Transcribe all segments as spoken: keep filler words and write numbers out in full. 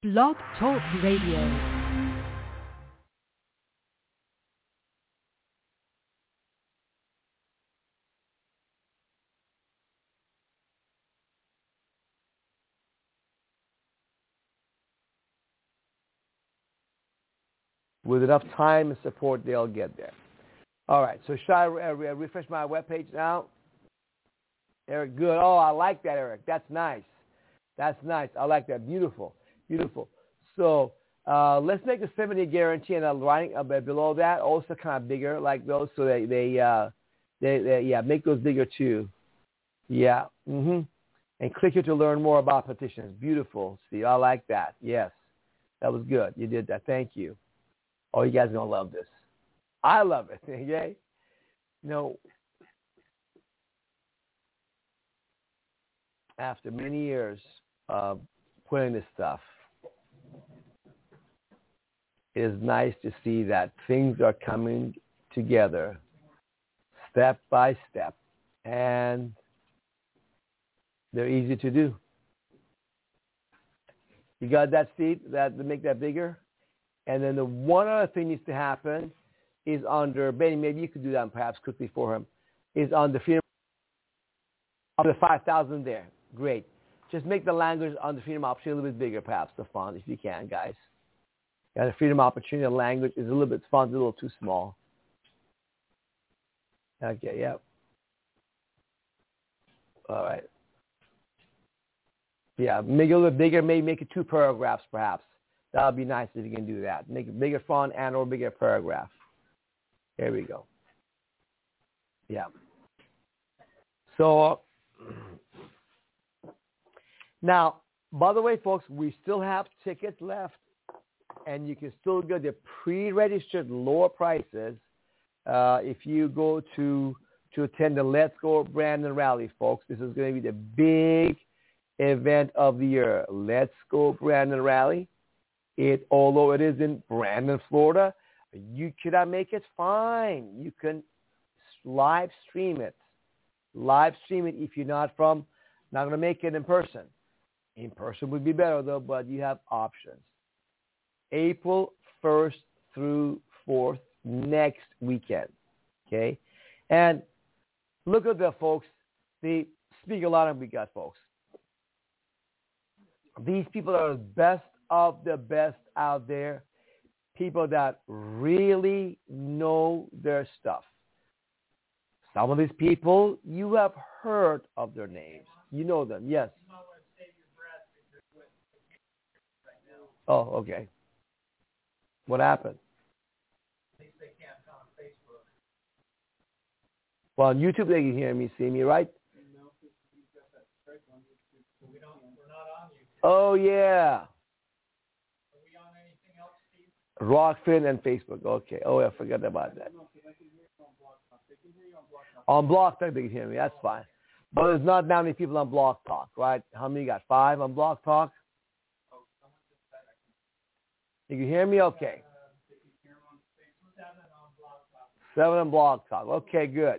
Blog Talk Radio. With enough time and support, they'll get there. All right, so should I uh, re- refresh my webpage now? Eric, good. Oh, I like that, Eric. That's nice. That's nice. I like that. Beautiful. Beautiful. So uh, let's make the seventy guarantee, and I'm writing uh, below that, also kind of bigger like those, so they, they, uh, they, they yeah, make those bigger too. Yeah. Mm-hmm. And click here to learn more about petitions. Beautiful. See, I like that. Yes. That was good. You did that. Thank you. Oh, you guys are going to love this. I love it. Okay? You know, after many years of putting this stuff, it is nice to see that things are coming together step by step, and they're easy to do. You got that, Steve? That to make that bigger? And then the one other thing needs to happen is under, Benny, maybe you could do that perhaps quickly for him, is on the freedom of the five thousand there. Great. Just make the language on the freedom opportunity a little bit bigger, perhaps, the font, if you can, guys. Yeah, the freedom opportunity the language is a little bit, font's a little too small. Okay, yep. All right. Yeah, make it a little bit bigger, maybe make it two paragraphs, perhaps. That would be nice if you can do that. Make a bigger font and or bigger paragraph. There we go. Yeah. So now, by the way, folks, we still have tickets left, and you can still get the pre-registered lower prices uh, if you go to to attend the Let's Go Brandon Rally, folks. This is going to be the big event of the year. Let's Go Brandon Rally. It, although it is in Brandon, Florida, you cannot make it, fine. You can live stream it. Live stream it if you're not from, not going to make it in person. In person would be better, though, but you have options. April first through fourth, next weekend, okay? And look at the folks, the speaker lineup we got, folks. These people are the best of the best out there, people that really know their stuff. Some of these people, you have heard of their names. You know them, yes. Oh, okay. What happened? Well, on YouTube they can hear me, see me, right? Oh, yeah. Rockfin and Facebook. Okay. Oh, I forgot about that. On Blog Talk, they can hear me. That's fine. But there's not that many people on Blog Talk, right? How many you got? Five on Blog Talk? You can hear me? Okay. Seven on Blog Talk. Okay, good.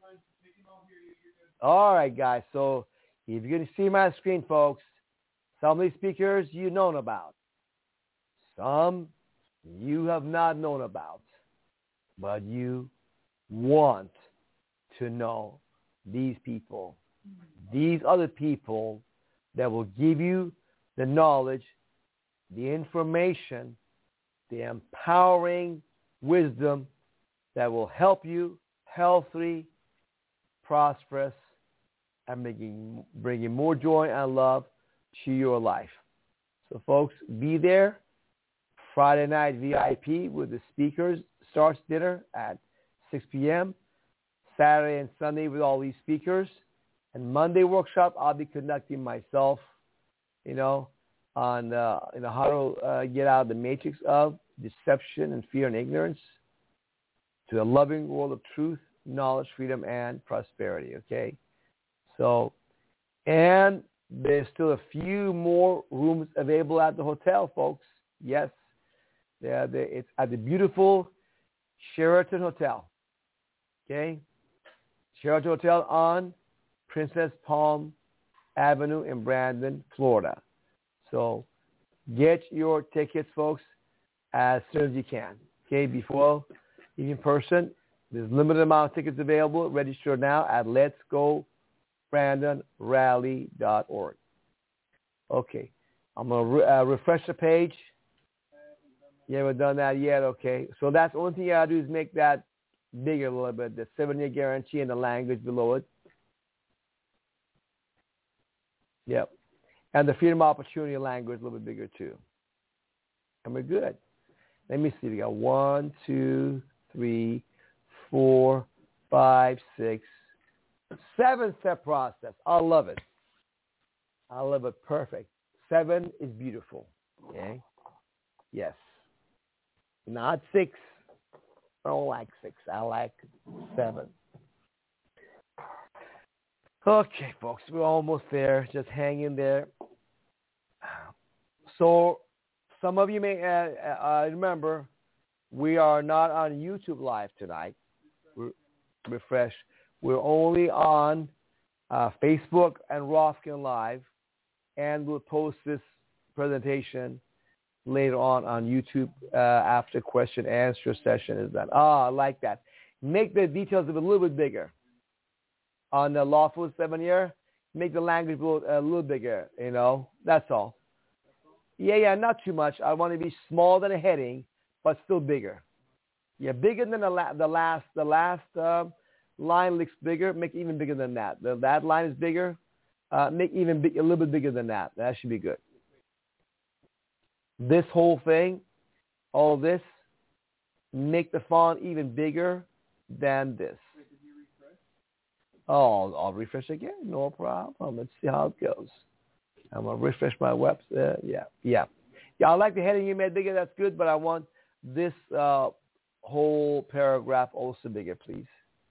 All right, guys. So if you're going to see my screen, folks, some of these speakers you've known about. Some you have not known about, but you want to know these people. These other people that will give you the knowledge, the information, the empowering wisdom that will help you healthy, prosperous, and making, bringing more joy and love to your life. So, folks, be there. Friday night V I P with the speakers starts dinner at six p.m. Saturday and Sunday with all these speakers. And Monday workshop, I'll be conducting myself, you know, on uh, you know, how to uh, get out of the matrix of deception and fear and ignorance to a loving world of truth, knowledge, freedom, and prosperity, okay? So, and there's still a few more rooms available at the hotel, folks. Yes. Yeah, it's at the beautiful Sheraton Hotel, okay? Sheraton Hotel on Princess Palm Avenue in Brandon, Florida. So Get your tickets, folks, as soon as you can. Okay, before in person, there's a limited amount of tickets available. Register now at lets go brandon rally dot org. Okay, I'm going to re- uh, refresh the page. You haven't done that yet? Okay, so that's the only thing you got to do is make that bigger a little bit, the seven-year guarantee and the language below it. Yep. And the freedom opportunity language a little bit bigger too. And we're good. Let me see. We got one, two, three, four, five, six, seven-step process. I love it. I love it. Perfect. Seven is beautiful. Okay? Yes. Not six. I don't like six. I like seven. Okay, folks, we're almost there. Just hang in there. So some of you may uh, uh, remember we are not on YouTube Live tonight. Re- refresh. We're only on uh, Facebook and Rofkin Live, and we'll post this presentation later on on YouTube uh, after question answer session is done. Ah, I like that. Make the details of it a little bit bigger. On the lawful seven year, make the language a little, a little bigger, you know. That's all. Yeah, yeah, not too much. I want to be smaller than a heading, but still bigger. Yeah, bigger than the, la- the last, the last uh, line looks bigger. Make it even bigger than that. The, that line is bigger. Uh, make even big, a little bit bigger than that. That should be good. This whole thing, all this, make the font even bigger than this. Oh, I'll refresh again. No problem. Let's see how it goes. I'm going to refresh my website. Uh, yeah, yeah. Yeah, I like the heading you made bigger. That's good, but I want this uh, whole paragraph also bigger, please.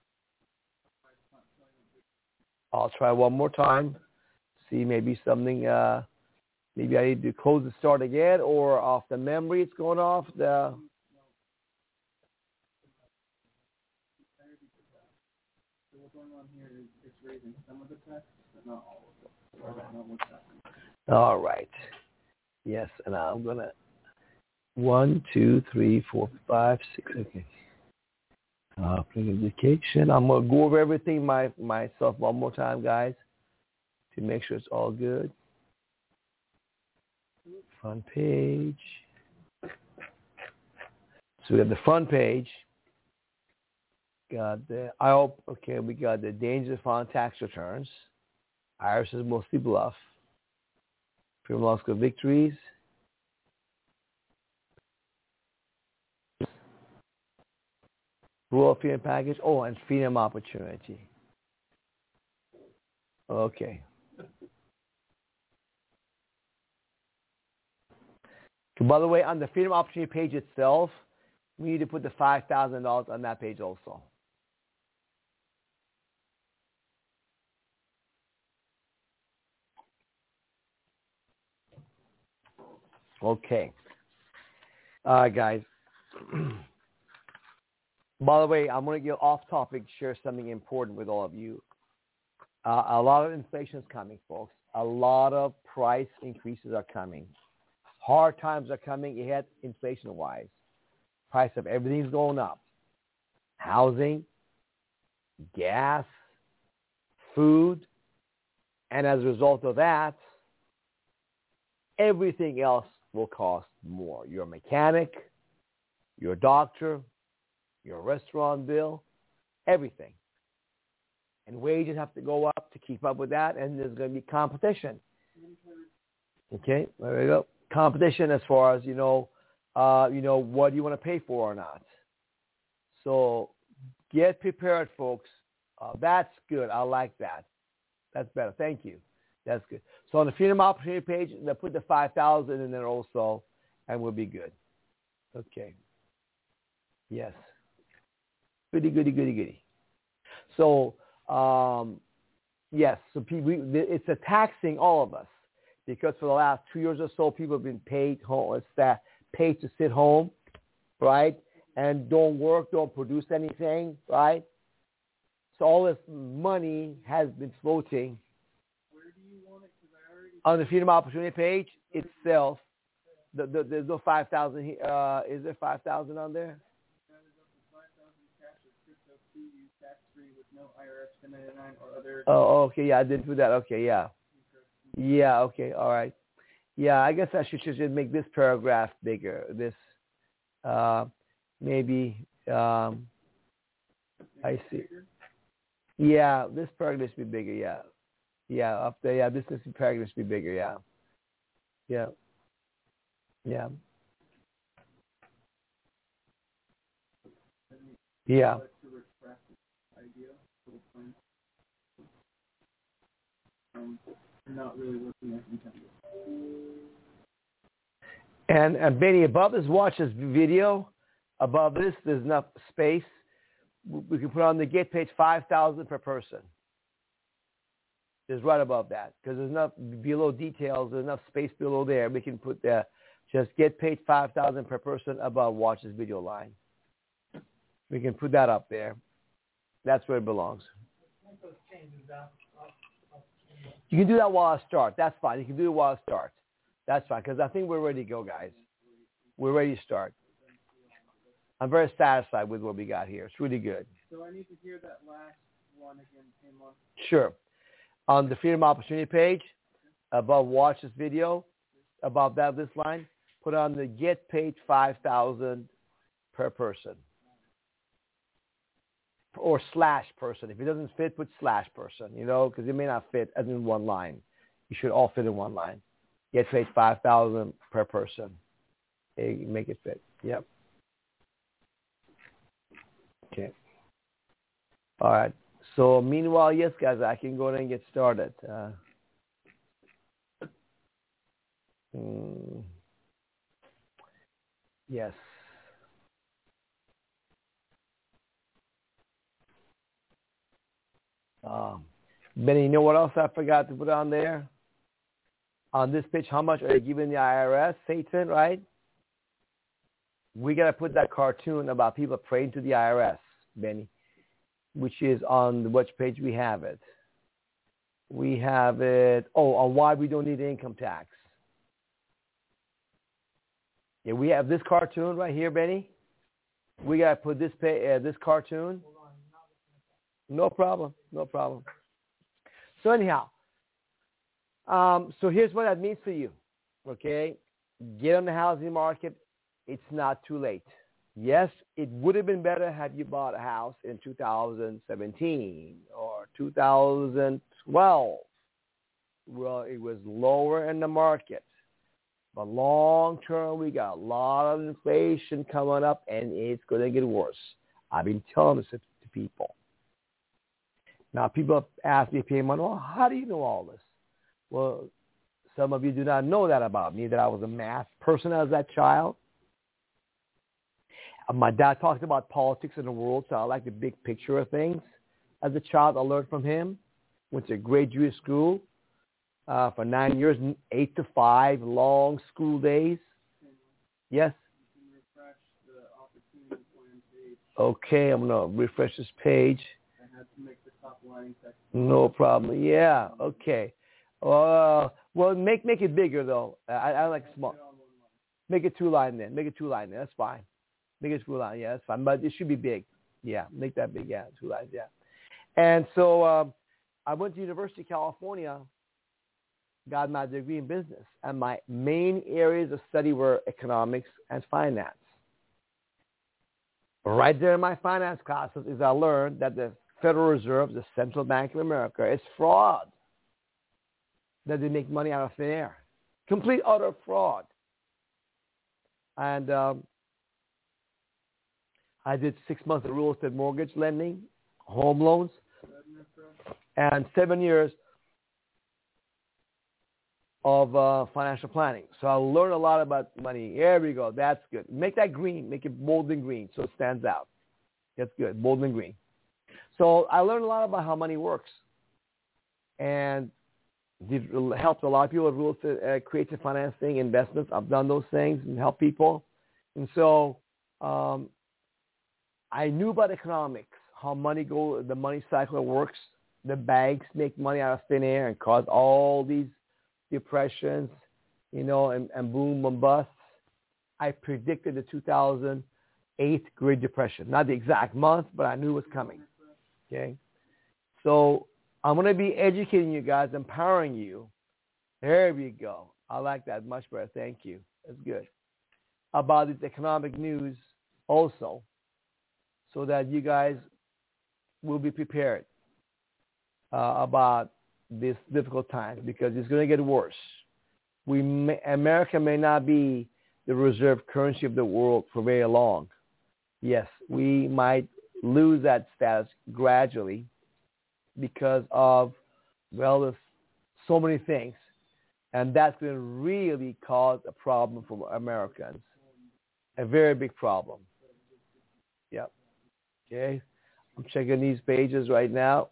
I'll try one more time. See, maybe something, uh, maybe I need to close the start again, or off the memory it's going off. The All right. Yes, and I'm going to, one, two, three, four, five, six, okay. Uh, indication. I'm going to go over everything my, myself one more time, guys, to make sure it's all good. Front page. So we have the front page. Got the, I hope, okay, we got the dangers of foreign tax returns. Iris is mostly bluff. Freedom Law School victories. Rural freedom package. Oh, and freedom opportunity. Okay. So by the way, on the freedom opportunity page itself, we need to put the five thousand dollars on that page also. Okay. All right, guys. By the way, I'm going to get off topic, share something important with all of you. Uh, a lot of inflation is coming, folks. A lot of price increases are coming. Hard times are coming ahead inflation-wise. Price of everything's going up. Housing, gas, food, and as a result of that, everything else will cost more. Your mechanic, your doctor, your restaurant bill, everything. And wages have to go up to keep up with that, and there's going to be competition. Okay, there we go. Competition as far as, you know, uh, you know, what do you want to pay for or not. So get prepared, folks. Uh, that's good. I like that. That's better. Thank you. That's good. So on the Freedom Opportunity page, they'll put the five thousand in there also, and we'll be good. Okay. Yes. Goody, goody, goody, goody. So, um, yes, so people, it's a taxing all of us, because for the last two years or so, people have been paid home, paid to sit home, right, and don't work, don't produce anything, right? So all this money has been floating. Where do you want it? I already... On the Freedom Opportunity page itself. The, the, there's no five thousand. Uh, is there five thousand on there? Oh, okay. Yeah, I didn't do that. Okay, yeah. Yeah, okay. All right. Yeah, I guess I should just make this paragraph bigger. This, uh, maybe, um, I see. Yeah, this paragraph should be bigger. Yeah. Yeah, up there. Yeah, this, this paragraph should be bigger. Yeah. Yeah. Yeah. Yeah. And, and Benny, above this, watch this video. Above this, there's enough space. We can put on the get page five thousand per person. Is right above that because there's enough below details. There's enough space below there. We can put the just get paid five thousand per person above watch this video line. We can put that up there. That's where it belongs. You can do that while I start. That's fine. You can do it while I start. That's fine because I think we're ready to go, guys. We're ready to start. I'm very satisfied with what we got here. It's really good. So I need to hear that last one again. Tamar. Sure. On the Freedom Opportunity page, above watch this video, above that this line, put on the get paid five thousand per person. Or slash person. If it doesn't fit, put slash person, you know, because it may not fit as in one line. You should all fit in one line. Get paid five thousand per person. Okay, make it fit. Yep. Okay. All right. So meanwhile, yes, guys, I can go ahead and get started. Uh, mm, yes. Um, Benny, you know what else I forgot to put on there? On this page, how much are you giving the I R S, Satan, right? We got to put that cartoon about people praying to the I R S, Benny, which is on which page we have it. We have it, oh, on why we don't need income tax. Yeah, we have this cartoon right here, Benny. We got to put this pay, uh, this cartoon. No problem. No problem. So anyhow, um, so here's what that means for you, okay? Get on the housing market. It's not too late. Yes, it would have been better had you bought a house in two thousand seventeen or two thousand twelve. Well, it was lower in the market. But long term, we got a lot of inflation coming up, and it's going to get worse. I've been telling this to people. Now, people ask me, Payman, well, how do you know all this? Well, some of you do not know that about me, that I was a math person as that child. My dad talked about politics in the world, so I like the big picture of things. As a child, I learned from him. Went to a great Jewish school uh, for nine years, eight to five, long school days. Yes? Okay, I'm going to refresh this page. No problem. Yeah, okay. Uh, well, make make it bigger, though. I, I like small. Make it two-line then. Make it two-line then. That's fine. Make it two-line. Yeah, that's fine. But it should be big. Yeah, make that big. Yeah, two lines. Yeah. And so um, I went to University of California, got my degree in business. And my main areas of study were economics and finance. Right there in my finance classes is I learned that the Federal Reserve, the Central Bank of America, is fraud. That they make money out of thin air. Complete, utter fraud. And um, I did six months of real estate mortgage lending, home loans, and seven years of uh, financial planning. So I learned a lot about money. Here we go. That's good. Make that green. Make it bold and green so it stands out. That's good. Bold and green. So I learned a lot about how money works. And did, helped a lot of people with real estate, uh, creative financing, investments. I've done those things and helped people. And so um, I knew about economics, how money go, the money cycle works. The banks make money out of thin air and cause all these depressions, you know, and, and boom and bust. I predicted the two thousand eight Great Depression. Not the exact month, but I knew it was coming. Okay? So I'm going to be educating you guys, empowering you. There we go. I like that much better. Thank you. That's good. About this economic news also, so that you guys will be prepared uh, about this difficult time, because it's going to get worse. We may, America may not be the reserve currency of the world for very long. Yes, we might lose that status gradually because of, well, there's so many things. And that's going to really cause a problem for Americans. A very big problem. Yep. Okay. I'm checking these pages right now.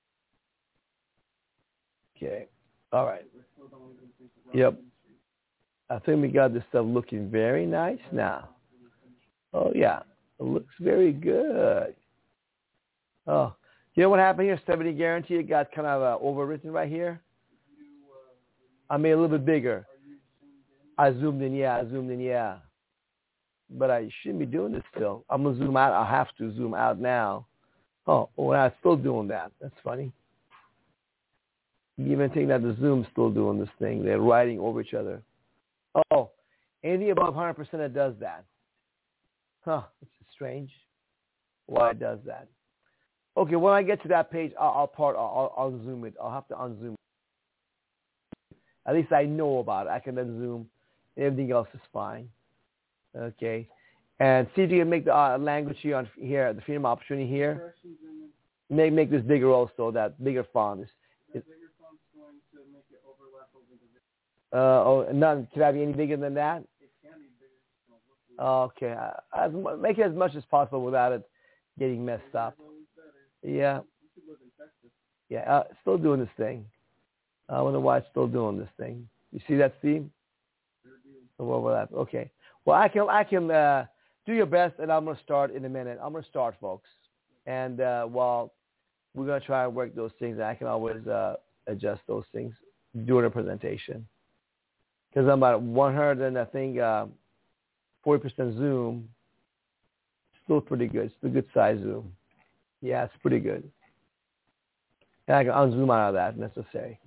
Okay. All right. Yep. I think we got this stuff looking very nice now. Oh, yeah. It looks very good. Oh, you know what happened here? seventy guarantee. It got kind of uh, overwritten right here. I made it a little bit bigger. I zoomed in, yeah. I zoomed in, yeah. But I shouldn't be doing this still. I'm going to zoom out. I'll have to zoom out now. Oh, well, I'm still doing that. That's funny. You even think that the Zoom's still doing this thing. They're writing over each other. Oh, anything above one hundred percent that does that. Huh, it's strange why it does that. Okay, when I get to that page, I'll, I'll part, I'll, I'll unzoom it. I'll have to unzoom it. At least I know about it. I can unzoom. Everything else is fine. Okay. And see if you can make the uh, language here, on, here, the freedom opportunity here. Make, make this bigger also, that bigger font. Is, That bigger font's going to make it overlap over the video. Uh, oh, none. Can I be any bigger than that? It can be bigger. Okay. As, make it as much as possible without it getting messed up. Yeah. Yeah, uh, still doing this thing. I wonder why it's still doing this thing. You see that, Steve? Overlap. Okay. Well, I can I can uh, do your best, and I'm going to start in a minute. I'm going to start, folks. And uh, while we're going to try and work those things, I can always uh, adjust those things during the presentation. Because I'm about one hundred and I think uh, forty percent zoom. Still pretty good. It's a good size zoom. Yeah, it's pretty good. And I can unzoom out of that if necessary.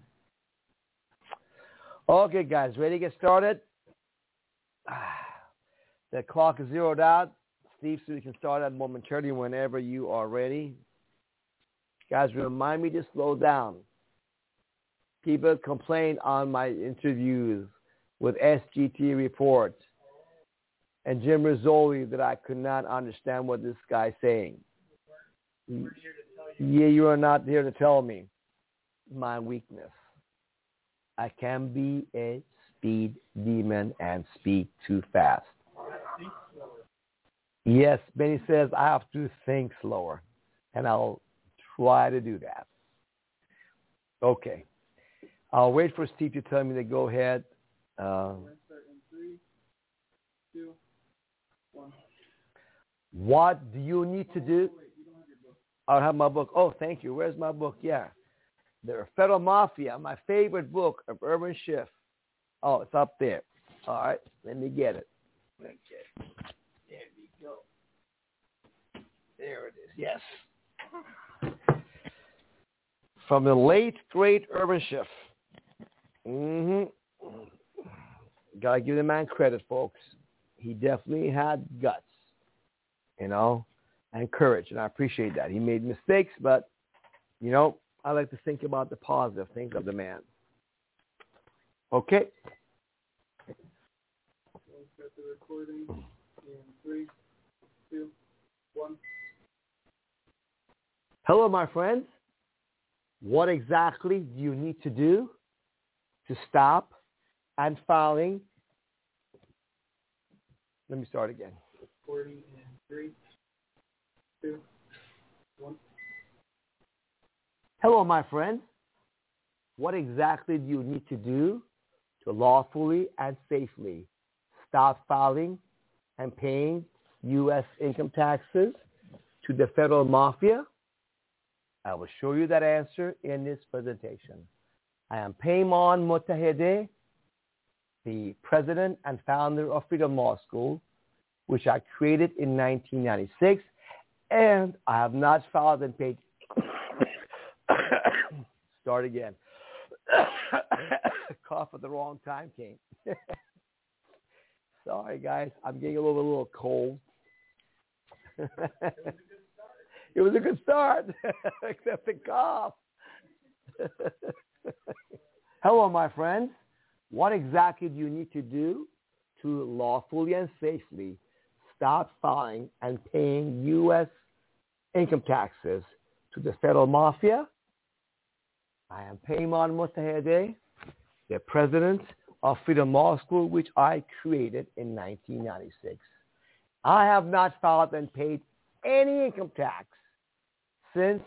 Okay, guys, ready to get started? The clock is zeroed out. Steve, so you can start that momentarily whenever you are ready. Guys, remind me to slow down. People complain on my interviews with S G T Report and Jim Rizzoli that I could not understand what this guy's saying. We're here to tell you. Yeah, you are not here to tell me my weakness. I can be a speed demon and speak too fast. Yes, Benny says I have to think slower, and I'll try to do that. Okay. I'll wait for Steve to tell me to go ahead. Uh, Start in three, two, one. What do you need to do? Oh, wait, you don't have your book. I don't have my book. Oh, thank you. Where's my book? Yeah. The Federal Mafia, my favorite book of Irvin Schiff. Oh, it's up there. All right. Let me get it. Okay. There we go. There it is. Yes. From the late, great Irvin Schiff. Mm-hmm. Got to give the man credit, folks. He definitely had guts, you know, and courage, and I appreciate that. He made mistakes, but, you know, I like to think about the positive things of the man. Okay. We'll start the recording in three, two, one. Hello, my friends. What exactly do you need to do to stop and filing? Let me start again. Recording in three, two, one. Hello, my friends. What exactly do you need to do to lawfully and safely stop filing and paying U S income taxes to the federal mafia? I will show you that answer in this presentation. I am Payman Motahedeh, the president and founder of Freedom Law School, which I created in nineteen ninety-six, and I have not filed and paid. Start again. Cough at the wrong time came. Sorry, guys. I'm getting a little, a little cold. It was a good start, except the cough. Hello, my friends. What exactly do you need to do to lawfully and safely stop filing and paying U S income taxes to the federal mafia? I am Payman Mutahede, the president of Freedom Law School, which I created in nineteen ninety-six. I have not filed and paid any income tax since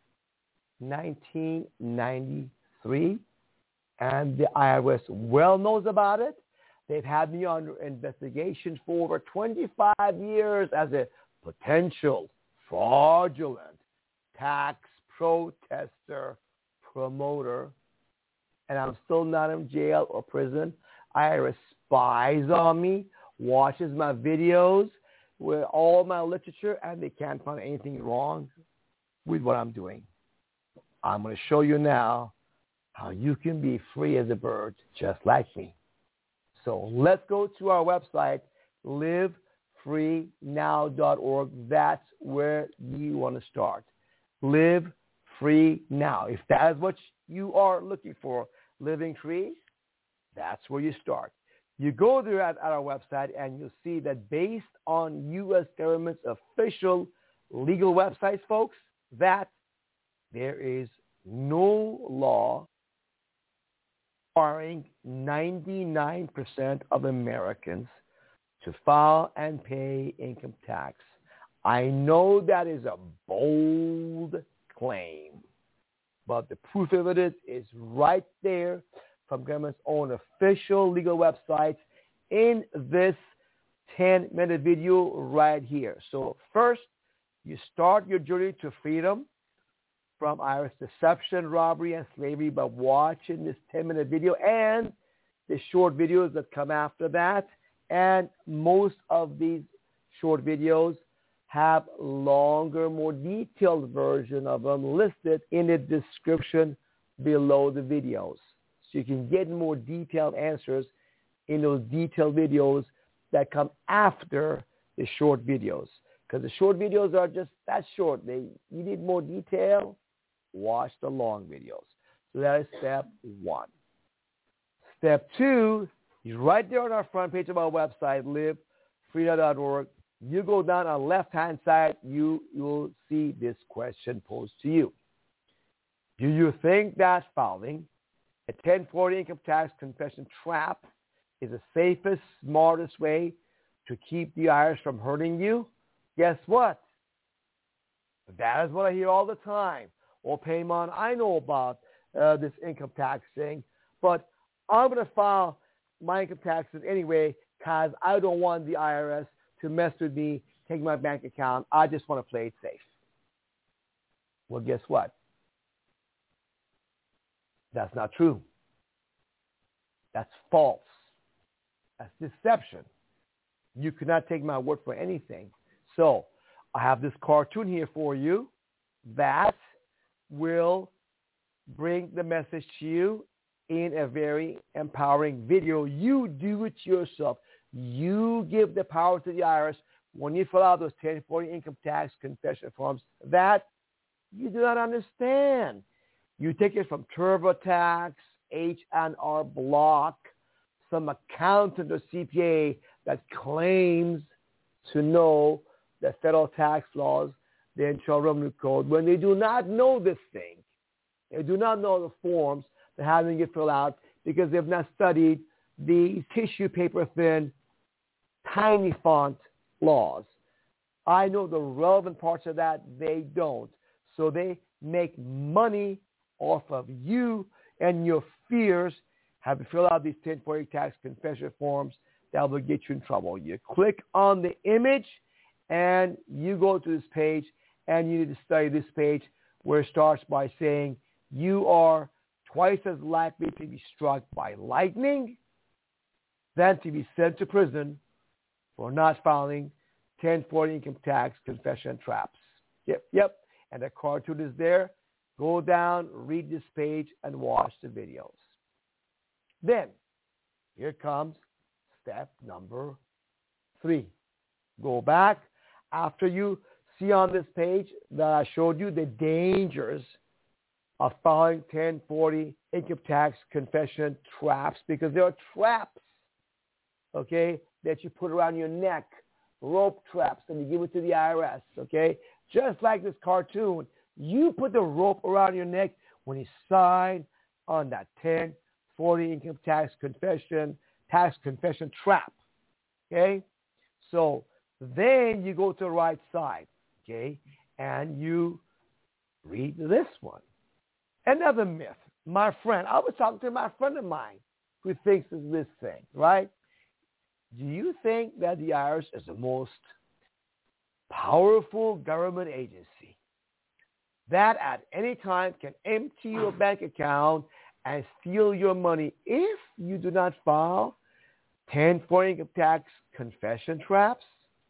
nineteen ninety-three, and the I R S well knows about it. They've had me under investigation for over twenty-five years as a potential fraudulent tax protester, promoter, and I'm still not in jail or prison. I R S spies on me, watches my videos with all my literature, and they can't find anything wrong with what I'm doing. I'm going to show you now how you can be free as a bird, just like me. So let's go to our website, live free now dot org. That's where you want to start. Live free now. If that is what you are looking for, living free, that's where you start. You go there at, at our website, and you'll see that based on U S government's official legal websites, folks, that there is no law requiring ninety-nine percent of Americans to file and pay income tax. I know that is a bold claim, but the proof of it is, is right there from government's own official legal websites in this ten-minute video right here. So first, you start your journey to freedom from I R S deception, robbery, and slavery by watching this ten-minute video and the short videos that come after that. And most of these short videos have longer, more detailed version of them listed in the description below the videos. So you can get more detailed answers in those detailed videos that come after the short videos. Because the short videos are just that short. They, you need more detail, watch the long videos. So that is step one. Step two is right there on our front page of our website, live free now dot org. You go down on the left-hand side, you will see this question posed to you. Do you think that filing a ten forty income tax confession trap is the safest, smartest way to keep the I R S from hurting you? Guess what? That is what I hear all the time. Well, Payman, I know about uh, this income tax thing, but I'm going to file my income taxes anyway because I don't want the I R S to mess with me, take my bank account. I just want to play it safe. Well, guess what? That's not true. That's false. That's deception. You cannot take my word for anything. So I have this cartoon here for you that will bring the message to you in a very empowering video. You do it yourself. You give the power to the I R S when you fill out those ten forty income tax confession forms that you do not understand. You take it from TurboTax, H and R Block, some accountant or C P A that claims to know the federal tax laws, the Internal Revenue Code, when they do not know this thing. They do not know the forms that have to get filled out because they've not studied the tissue paper thin, tiny font laws. I know the relevant parts of that. They don't. So they make money off of you and your fears. Have to fill out these ten forty tax confession forms that will get you in trouble. You click on the image and you go to this page, and you need to study this page where it starts by saying you are twice as likely to be struck by lightning than to be sent to prison for not filing ten forty income tax confession traps. Yep, yep. And the cartoon is there. Go down, read this page, and watch the videos. Then, here comes step number three. Go back after you see on this page that I showed you the dangers of filing ten forty income tax confession traps, because there are traps, okay, that you put around your neck, rope traps, and you give it to the I R S, okay? Just like this cartoon, you put the rope around your neck when you sign on that ten forty income tax confession, tax confession trap, okay? So then you go to the right side, okay, and you read this one. Another myth. My friend, I was talking to my friend of mine who thinks is this thing, right? Do you think that the I R S is the most powerful government agency that at any time can empty your bank account and steal your money if you do not file ten forty income tax confession traps?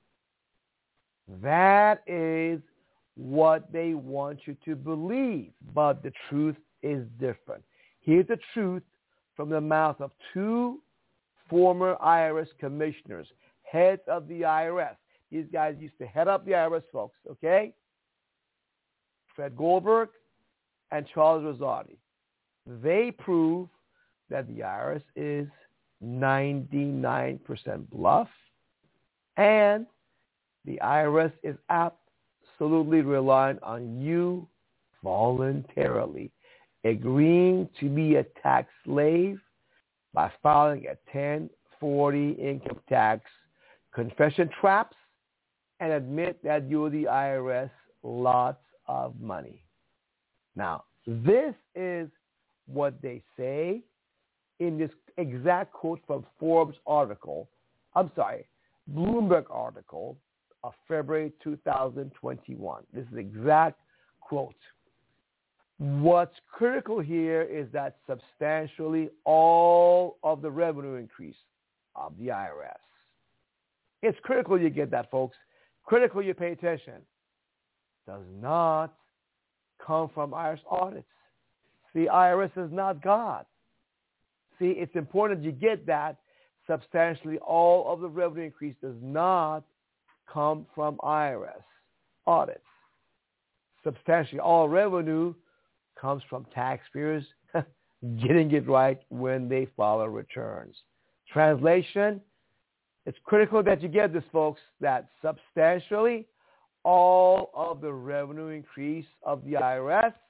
That is what they want you to believe, but the truth is different. Here's the truth from the mouth of two former I R S commissioners, heads of the I R S. These guys used to head up the I R S, folks, okay? Fred Goldberg and Charles Rosati. They prove that the I R S is ninety-nine percent bluff, and the I R S is absolutely reliant on you voluntarily agreeing to be a tax slave by filing a ten forty income tax confession traps and admit that you owe the I R S lots of money. Now, this is what they say in this exact quote from Forbes article, I'm sorry, Bloomberg article of February two thousand twenty-one. This is the exact quote. What's critical here is that substantially all of the revenue increase of the I R S. It's critical you get that, folks. Critical you pay attention. Does not come from I R S audits. See, I R S is not God. See, it's important you get that. Substantially all of the revenue increase does not come from I R S audits. Substantially all revenue comes from taxpayers getting it right when they file returns. Translation, it's critical that you get this, folks, that substantially all of the revenue increase of the I R S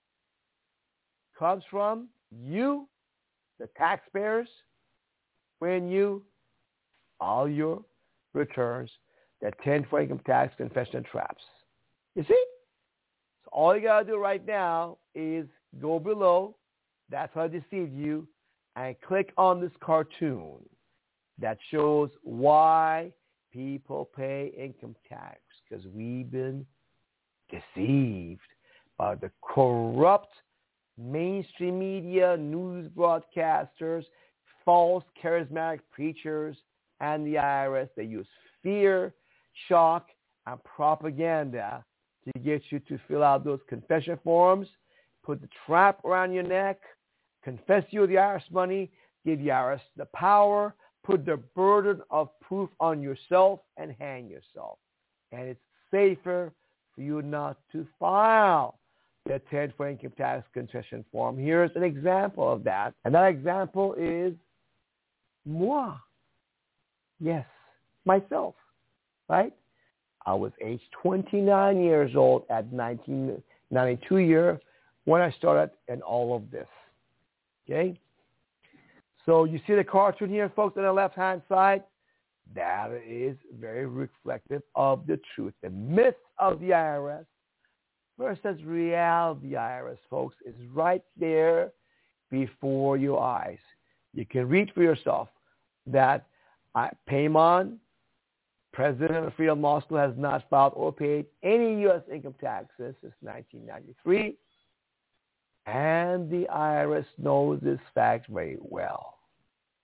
comes from you, the taxpayers, when you file your returns, the ten forty income tax confession traps. You see? So all you got to do right now is go below, that's how I deceived you, and click on this cartoon that shows why people pay income tax, because we've been deceived by the corrupt mainstream media, news broadcasters, false charismatic preachers, and the I R S. They use fear, shock, and propaganda to get you to fill out those confession forms, put the trap around your neck, confess you the I R S money, give the I R S the power, put the burden of proof on yourself, and hang yourself. And it's safer for you not to file the ten forty income tax confession form. Here's an example of that. And that example is moi. Yes, myself, right? I was age twenty-nine years old at nineteen ninety-two year when I started in all of this. Okay? So you see the cartoon here, folks, on the left-hand side? That is very reflective of the truth. The myth of the I R S versus reality I R S, folks, is right there before your eyes. You can read for yourself that uh, Payman, president of Freedom Law School, has not filed or paid any U S income taxes since nineteen ninety-three. And the I R S knows this fact very well.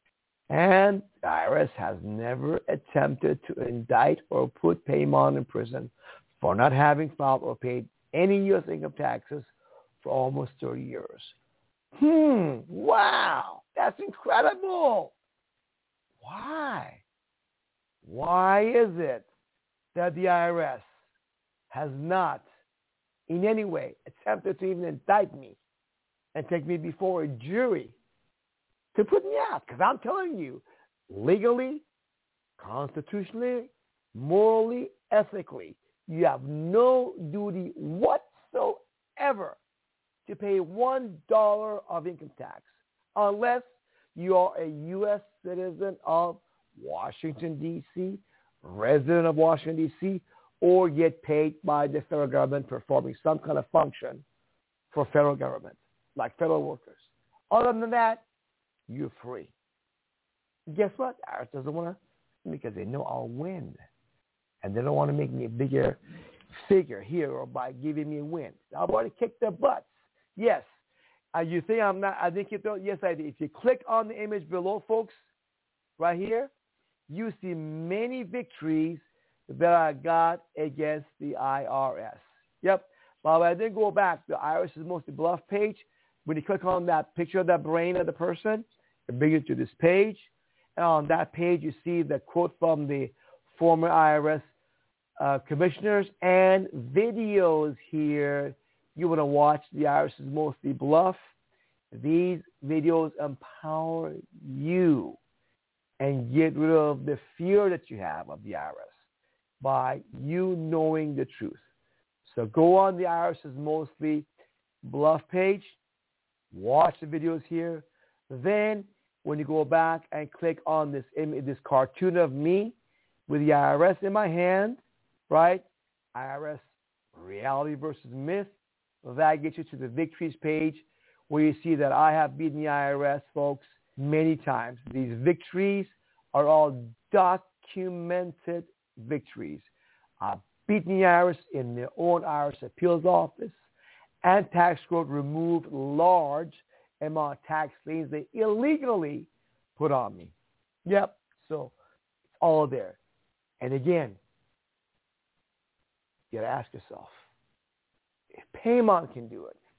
And the I R S has never attempted to indict or put Paymon in prison for not having filed or paid any U S income taxes for almost thirty years. Hmm, wow, that's incredible. Why? Why is it that the I R S has not in any way attempted to even indict me and take me before a jury to put me out? Because I'm telling you, legally, constitutionally, morally, ethically, you have no duty whatsoever to pay one dollar of income tax unless you are a U S citizen of Washington, D C, resident of Washington, D C, or get paid by the federal government performing some kind of function for federal government, like federal workers. Other than that, you're free. Guess what? I R S doesn't want to, because they know I'll win. And they don't want to make me a bigger figure here or by giving me a win. I've already kicked their butts. Yes. Uh, you think I'm not, I think you thought, yes, I did. If you click on the image below, folks, right here, you see many victories that I got against the I R S. Yep. But I didn't go back. The I R S is mostly bluff page. When you click on that picture of that brain of the person, it brings you to this page. And on that page, you see the quote from the former I R S uh, commissioners and videos here. You want to watch the I R S is mostly bluff. These videos empower you and get rid of the fear that you have of the I R S by you knowing the truth. So go on the I R S is mostly bluff page. Watch the videos here. Then when you go back and click on this image, this cartoon of me with the I R S in my hand, right? I R S reality versus myth. That gets you to the victories page where you see that I have beaten the I R S, folks, many times. These victories are all documented victories. I've beaten the I R S in their own I R S appeals office, and tax court removed large amount of tax liens they illegally put on me. Yep, so it's all there. And again, you got to ask yourself, if Paymon can do it,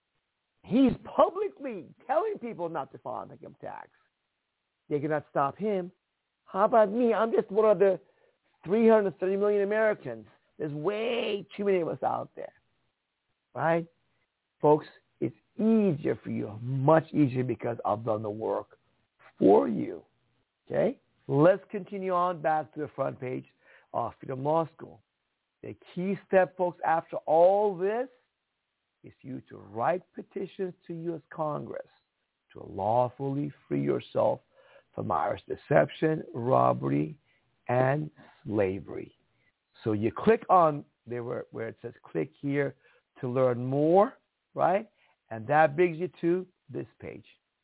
he's publicly telling people not to file income tax. They cannot stop him. How about me? I'm just one of the three hundred thirty million Americans. There's way too many of us out there, right? Folks, it's easier for you, much easier because I've done the work for you, okay? Let's continue on back to the front page of Freedom Law School. The key step, folks, after all this is you to write petitions to U S Congress to lawfully free yourself from I R S deception, robbery, and slavery. So you click on there where, where it says click here to learn more, right? And that brings you to this page.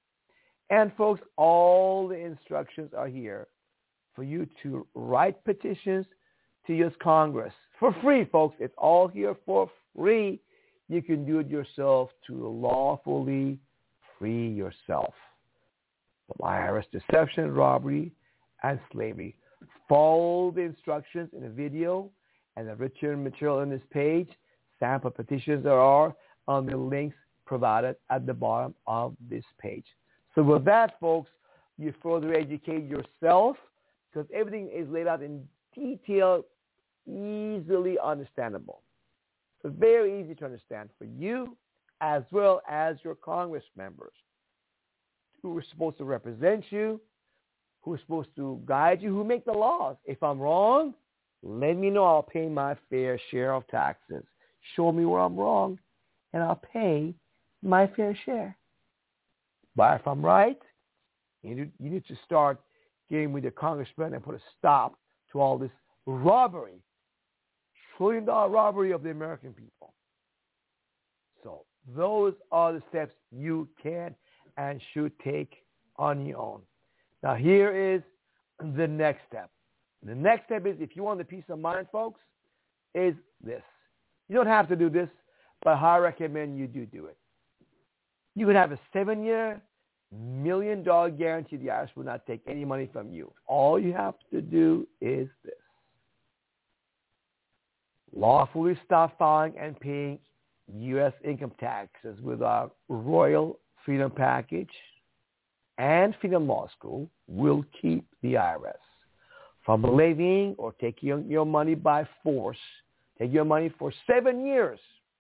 And folks, all the instructions are here for you to write petitions to U S Congress for free, folks. It's all here for free. You can do it yourself to lawfully free yourself from I R S deception, robbery, and slavery. Follow the instructions in the video and the written material on this page. Sample petitions there are on the links provided at the bottom of this page. So with that, folks, you further educate yourself because everything is laid out in detail, easily understandable. So very easy to understand for you as well as your Congress members who are supposed to represent you, who are supposed to guide you, who make the laws. If I'm wrong, let me know. I'll pay my fair share of taxes. Show me where I'm wrong, and I'll pay my fair share. But if I'm right, you need, you need to start getting with your congressman and put a stop to all this robbery, trillion dollar robbery of the American people. So those are the steps you can and should take on your own. Now here is the next step. The next step is, if you want the peace of mind, folks, is this. You don't have to do this, but I recommend you do do it. You can have a seven-year, million dollar guarantee. The I R S will not take any money from you. All you have to do is this. Lawfully stop filing and paying U S income taxes with our Royal Freedom Package and Freedom Law School will keep the I R S from levying or taking your money by force, take your money for seven years,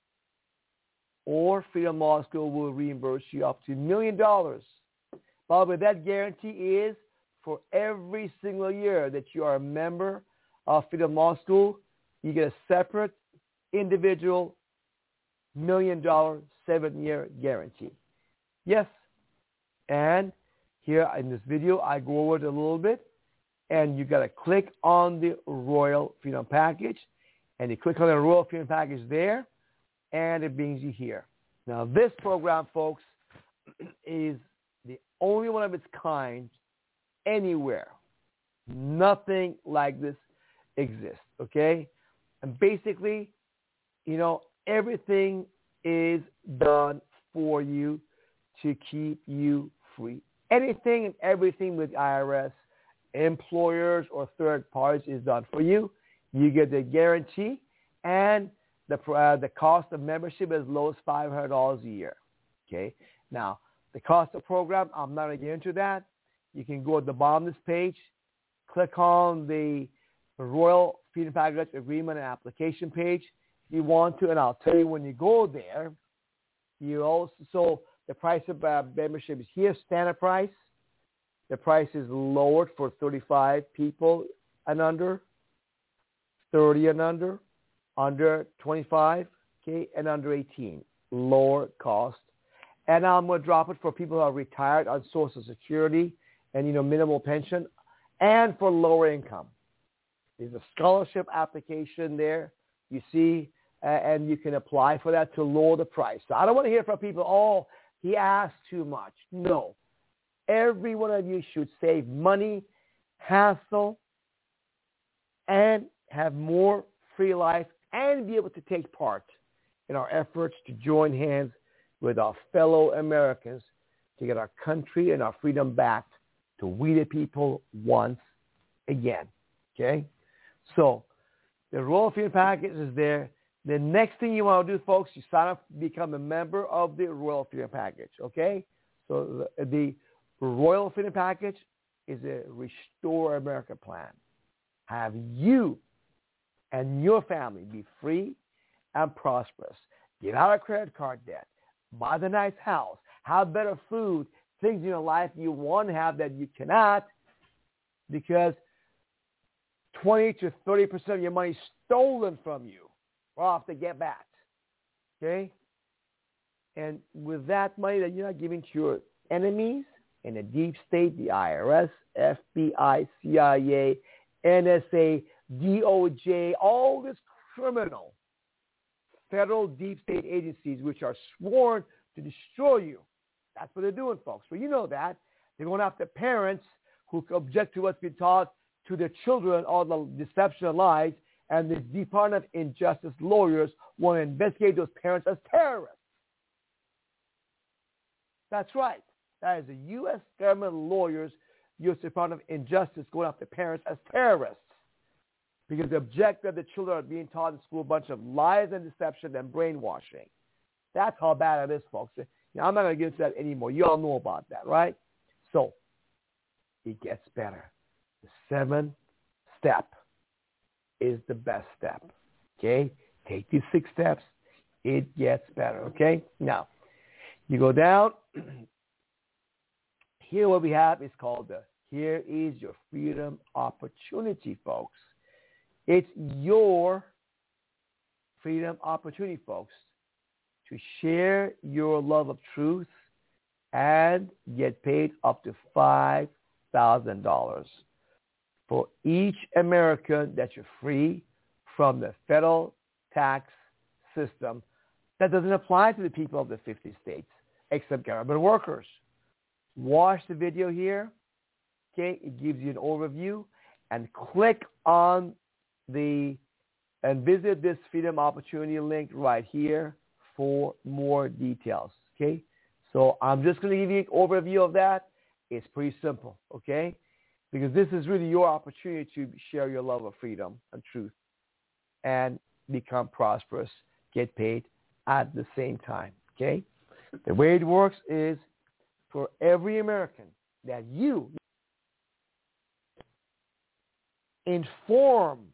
or Freedom Law School will reimburse you up to a million dollars. By the way, that guarantee is for every single year that you are a member of Freedom Law School. You get a separate, individual, million-dollar, seven-year guarantee. Yes, and here in this video, I go over it a little bit, and you got to click on the Royal Freedom Package, and you click on the Royal Freedom Package there, and it brings you here. Now, this program, folks, is the only one of its kind anywhere. Nothing like this exists, okay? And basically, you know, everything is done for you to keep you free. Anything and everything with I R S, employers or third parties is done for you. You get the guarantee, and the uh, the cost of membership is as low as five hundred dollars a year. Okay. Now, the cost of the program, I'm not going to get into that. You can go at the bottom of this page, click on the Royal Freedom Package Agreement and Application page if you want to, and I'll tell you when you go there. You also so the price of uh, membership is here, standard price. The price is lowered for thirty-five people and under, thirty and under, under twenty-five, okay, and under eighteen. Lower cost. And I'm going to drop it for people who are retired on Social Security and, you know, minimal pension, and for lower income. There's a scholarship application there, you see, uh, and you can apply for that to lower the price. So I don't want to hear from people, oh, he asked too much. No. Every one of you should save money, hassle, and have more free life and be able to take part in our efforts to join hands with our fellow Americans to get our country and our freedom back to we the people once again. Okay? So the Royal Freedom Package is there. The next thing you want to do, folks, you sign up to become a member of the Royal Freedom Package. Okay? So the, the Royal Freedom Package is a Restore America plan. Have you and your family be free and prosperous. Get out of credit card debt. Buy the nice house. Have better food. Things in your life you want to have that you cannot because twenty to thirty percent of your money is stolen from you. We'll have to get back. Okay? And with that money that you're not giving to your enemies in the deep state, the I R S, F B I, C I A, N S A, D O J, all this criminal federal deep state agencies which are sworn to destroy you. That's what they're doing, folks. Well, you know that. They're going after parents who object to what's been taught to their children, all the deception and lies, and the Department of Injustice lawyers want to investigate those parents as terrorists. That's right. That is the U S government lawyers, U S Department of Injustice going after parents as terrorists. Because the objective of the children are being taught in school a bunch of lies and deception and brainwashing. That's how bad it is, folks. Now, I'm not going to get into that anymore. You all know about that, right? So, it gets better. The seventh step is the best step. Okay? Take these six steps. It gets better. Okay? Now, you go down. Here what we have is called the Here is Your Freedom Opportunity, folks. It's your freedom opportunity, folks, to share your love of truth and get paid up to five thousand dollars for each American that you're free from the federal tax system that doesn't apply to the people of the fifty states, except government workers. Watch the video here. Okay, it gives you an overview, and click on the and visit this Freedom Opportunity link right here for more details. Okay, So I'm just going to give you an overview of that. It's pretty simple, okay? Because this is really your opportunity to share your love of freedom and truth and become prosperous, get paid at the same time, okay? The way it works is for every American that you inform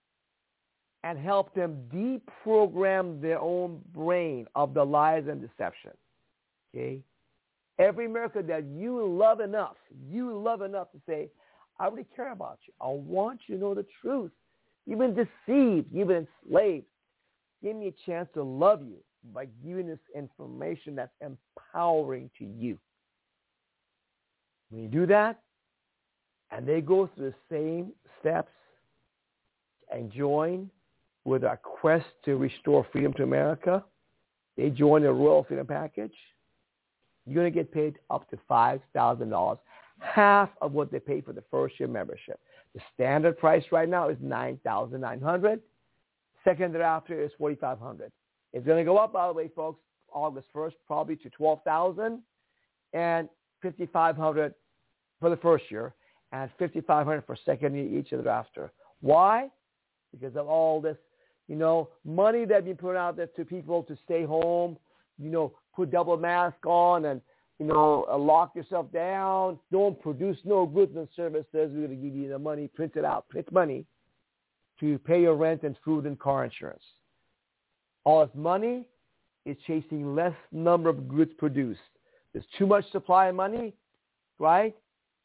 and help them deprogram their own brain of the lies and deception, okay? Every American that you love enough, you love enough to say, I really care about you. I want you to know the truth. You've been deceived. You've been enslaved. Give me a chance to love you by giving this information that's empowering to you. When you do that, and they go through the same steps and join with our quest to restore freedom to America, they join the Royal Freedom Package, you're going to get paid up to five thousand dollars, half of what they pay for the first year membership. The standard price right now is nine thousand nine hundred dollars. Second thereafter is four thousand five hundred dollars. It's going to go up, by the way, folks, August first, probably to twelve thousand dollars and five thousand five hundred dollars for the first year and five thousand five hundred dollars for second year each thereafter. Why? Because of all this, you know, money that's been put out there to people to stay home, you know, put double mask on and, you know, uh, lock yourself down. Don't produce no goods and services. We're going to give you the money, print it out, print money to pay your rent and food and car insurance. All this money is chasing less number of goods produced. There's too much supply of money, right?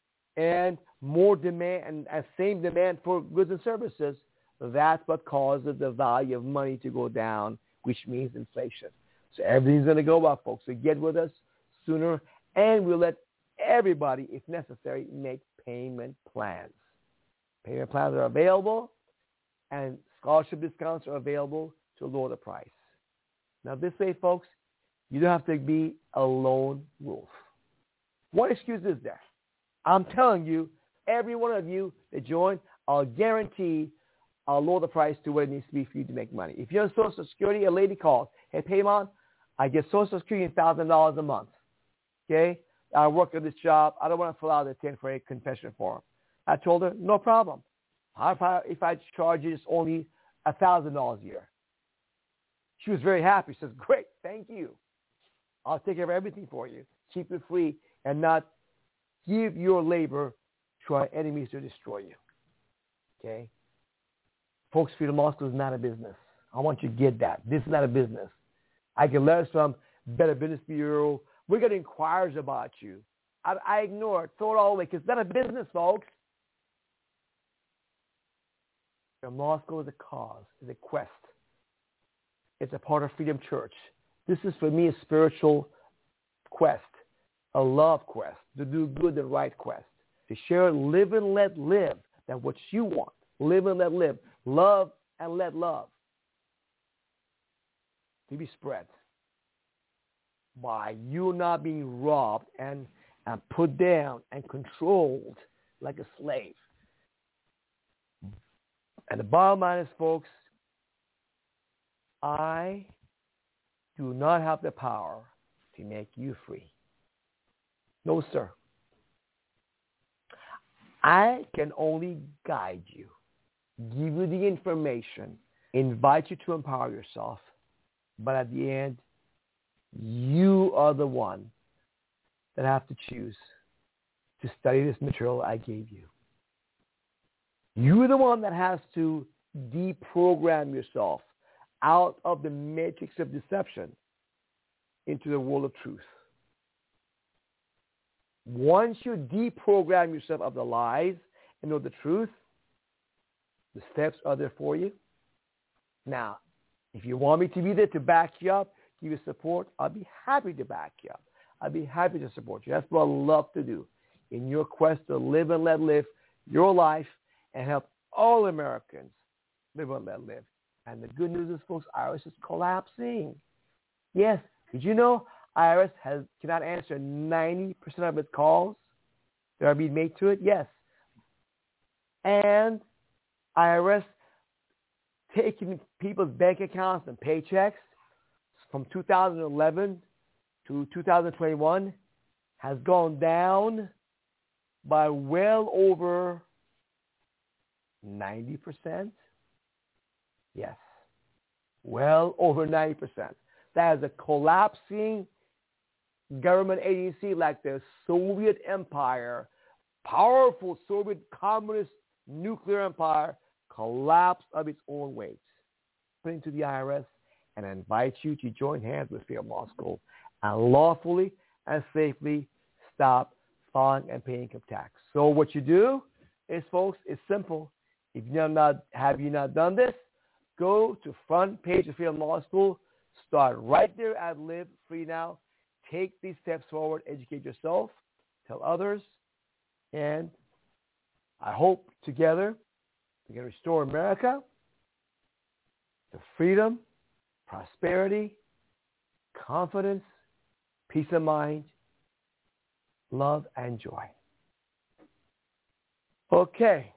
And more demand and, and same demand for goods and services. That's what causes the value of money to go down, which means inflation. So everything's going to go up, folks. So get with us sooner, and we'll let everybody, if necessary, make payment plans. Payment plans are available, and scholarship discounts are available to lower the price. Now, this way, folks, you don't have to be a lone wolf. What excuse is there? I'm telling you, every one of you that join, I'll guarantee I'll lower the price to what it needs to be for you to make money. If you're on Social Security, a lady calls, hey, Paymon, I get Social Security one thousand dollars a month. Okay? I work at this job. I don't want to fill out a ten forty-eight confession form. I told her, no problem. How if I, if I charge you just only one thousand dollars a year? She was very happy. She says, great, thank you. I'll take care of everything for you. Keep it free and not give your labor to our enemies to destroy you. Okay? Folks, Freedom Law School is not a business. I want you to get that. This is not a business. I get letters from Better Business Bureau. We're getting inquiries about you. I, I ignore it. Throw it all away because it's not a business, folks. Freedom Law School is a cause, is a quest. It's a part of Freedom Church. This is, for me, a spiritual quest, a love quest, to do good and right quest, to share, live and let live. That's what you want. Live and let live. Love and let love to be spread by you not being robbed and, and put down and controlled like a slave. And the bottom line is, folks, I do not have the power to make you free. No, sir. I can only guide you, give you the information, invite you to empower yourself, but at the end, you are the one that have to choose to study this material I gave you. You're the one that has to deprogram yourself out of the matrix of deception into the world of truth. Once you deprogram yourself of the lies and know the truth, the steps are there for you. Now, if you want me to be there to back you up, give you support, I'll be happy to back you up. I'll be happy to support you. That's what I love to do in your quest to live and let live your life and help all Americans live and let live. And the good news is, folks, I R S is collapsing. Yes, did you know I R S has cannot answer ninety percent of its calls that are being made to it? Yes. And I R S taking people's bank accounts and paychecks from two thousand eleven to two thousand twenty-one has gone down by well over ninety percent. Yes, well over ninety percent. That is a collapsing government agency like the Soviet Empire, powerful Soviet communist nuclear empire, collapsed of its own weight. Put into the I R S and invite you to join hands with Freedom Law School and lawfully and safely stop filing and paying income tax. So what you do is, folks, it's simple. If you have not, have you not done this, go to front page of Freedom Law School. Start right there at Live Free Now. Take these steps forward. Educate yourself. Tell others. And I hope together we can restore America to freedom, prosperity, confidence, peace of mind, love, and joy. Okay.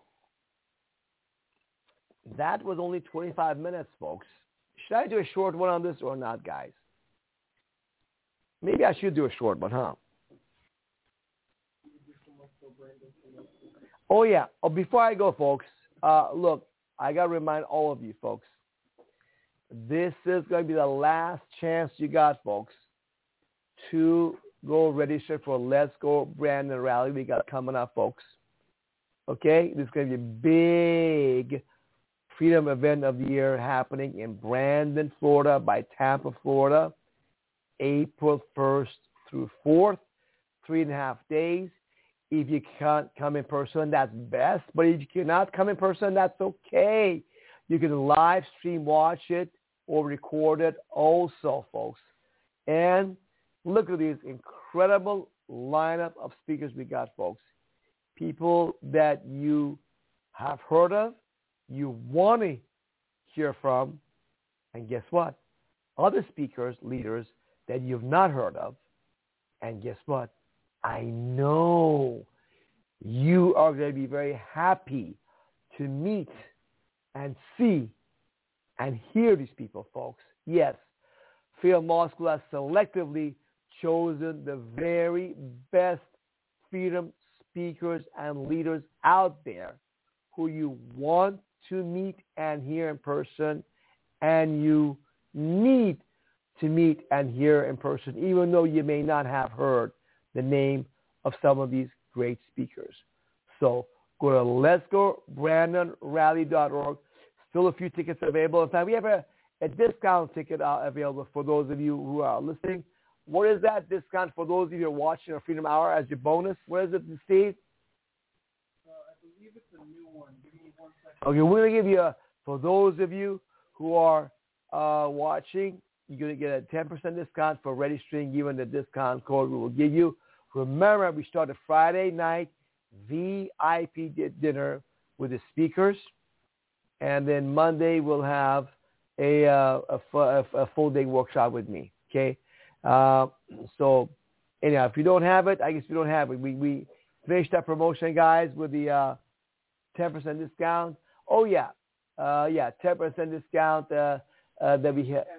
That was only twenty-five minutes, folks. Should I do a short one on this or not, guys? Maybe I should do a short one, huh? Oh, yeah. Oh, before I go, folks, uh, look, I got to remind all of you, folks, this is going to be the last chance you got, folks, to go register for Let's Go Brandon Rally we got coming up, folks. Okay? This is going to be a big freedom event of the year happening in Brandon, Florida, by Tampa, Florida, April first through fourth, three and a half days. If you can't come in person, that's best. But if you cannot come in person, that's okay. You can live stream watch it or record it also, folks. And look at this incredible lineup of speakers we got, folks. People that you have heard of, you want to hear from, and guess what? Other speakers, leaders that you've not heard of, and guess what? I know you are going to be very happy to meet and see and hear these people, folks. Yes, Freedom Law School has selectively chosen the very best freedom speakers and leaders out there who you want to meet and hear in person, and you need to meet and hear in person, even though you may not have heard the name of some of these great speakers. So go to lets go brandon rally dot org. Still a few tickets available. In fact, we have a, a discount ticket uh, available for those of you who are listening. What is that discount for those of you who are watching our Freedom Hour as your bonus? What is it, Steve? Uh, I believe it's a new one. Give me one second. Okay, we're going to give you, a, for those of you who are uh, watching, you're going to get a ten percent discount for registering, given the discount code we will give you. Remember, we start a Friday night V I P dinner with the speakers, and then Monday we'll have a, uh, a, a, a full-day workshop with me, okay? Uh, so, anyhow, if you don't have it, I guess you don't have it. We, we finished that promotion, guys, with the uh, ten percent discount. Oh, yeah. Uh, yeah, ten percent discount uh, uh, that we have.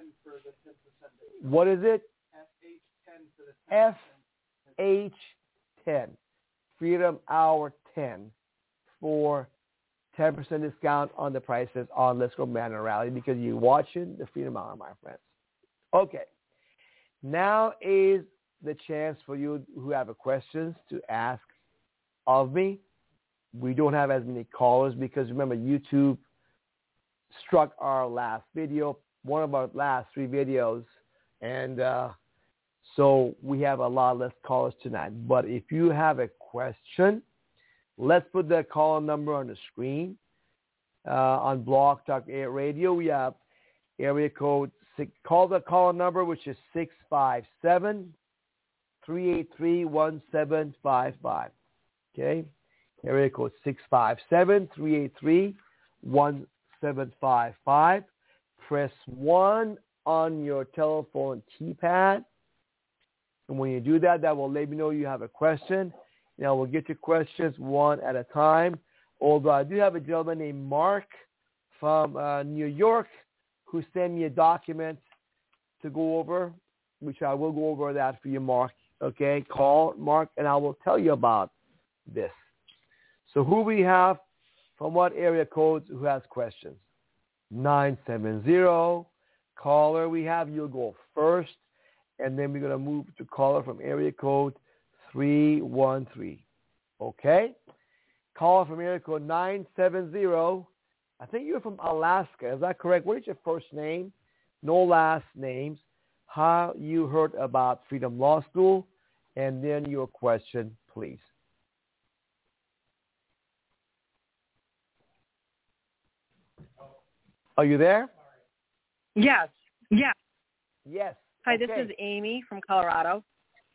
What is it? F H ten for the ten percent. F H ten. Freedom Hour ten for ten percent discount on the prices on Let's Go Brandon Rally, because you're watching the Freedom Hour, my friends. Okay. Now is the chance for you who have questions to ask of me. We don't have as many callers because, remember, YouTube struck our last video, one of our last three videos, and uh, so we have a lot less callers tonight. But if you have a question, let's put the call number on the screen. Uh, on Blog Talk Radio, we have area code six. Call the call number, which is six five seven, three eight three, one seven five five. Okay? Area code six five seven, three eight three, one seven five five. Press one on your telephone keypad. And when you do that, that will let me know you have a question. Now, we'll get your questions one at a time. Although I do have a gentleman named Mark from uh, New York who sent me a document to go over. which I will go over that for you, Mark. Okay, call Mark, and I will tell you about this. So who we have from what area codes who has questions? nine seven zero. Caller we have, you'll go first, and then we're going to move to caller from area code three one three. Okay? Caller from area code nine seven zero. I think you're from Alaska. Is that correct? What is your first name? No last names. How you heard about Freedom Law School, and then your question, please. Are you there? Yes. Yes. Yes. Hi, okay. This is Amy from Colorado.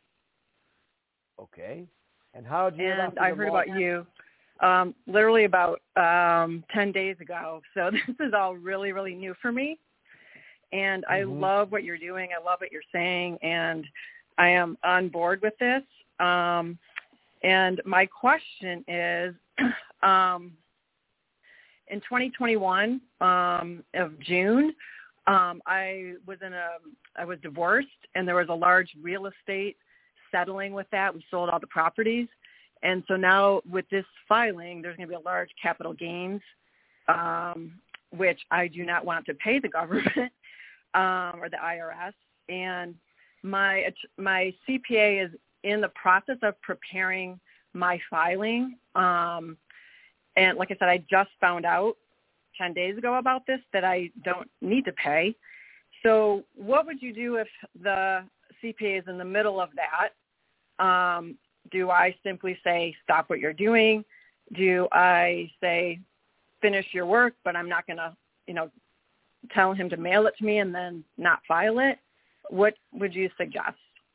Okay. And how did you hear And about I heard about you um, literally about um, ten days ago. So this is all really, really new for me. And I mm-hmm. love what you're doing. I love what you're saying. And I am on board with this. Um, and my question is, um, in twenty twenty-one um, of June, um, I was in a, I was divorced, and there was a large real estate settling with that. We sold all the properties. And so now with this filing, there's going to be a large capital gains, um, which I do not want to pay the government um, or the I R S. And my my C P A is in the process of preparing my filing. Um, and like I said, I just found out ten days ago about this, that I don't need to pay. So what would you do if the C P A is in the middle of that? Um, do I simply say, stop what you're doing? Do I say, finish your work, but I'm not going to, you know, tell him to mail it to me and then not file it? What would you suggest?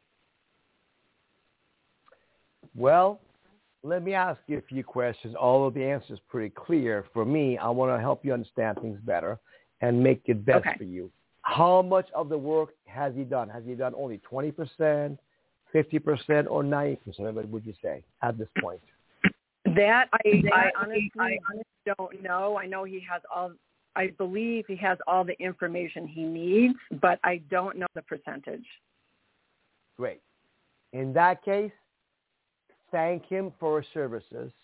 Well, let me ask you a few questions. Although the answer is pretty clear, for me, I want to help you understand things better and make it best okay. for you. How much of the work has he done? Has he done only twenty percent, fifty percent, or ninety percent of it, would you say, at this point? That I, I honestly I don't know. I know he has all, I believe he has all the information he needs, but I don't know the percentage. Great. In that case, thank him for his services,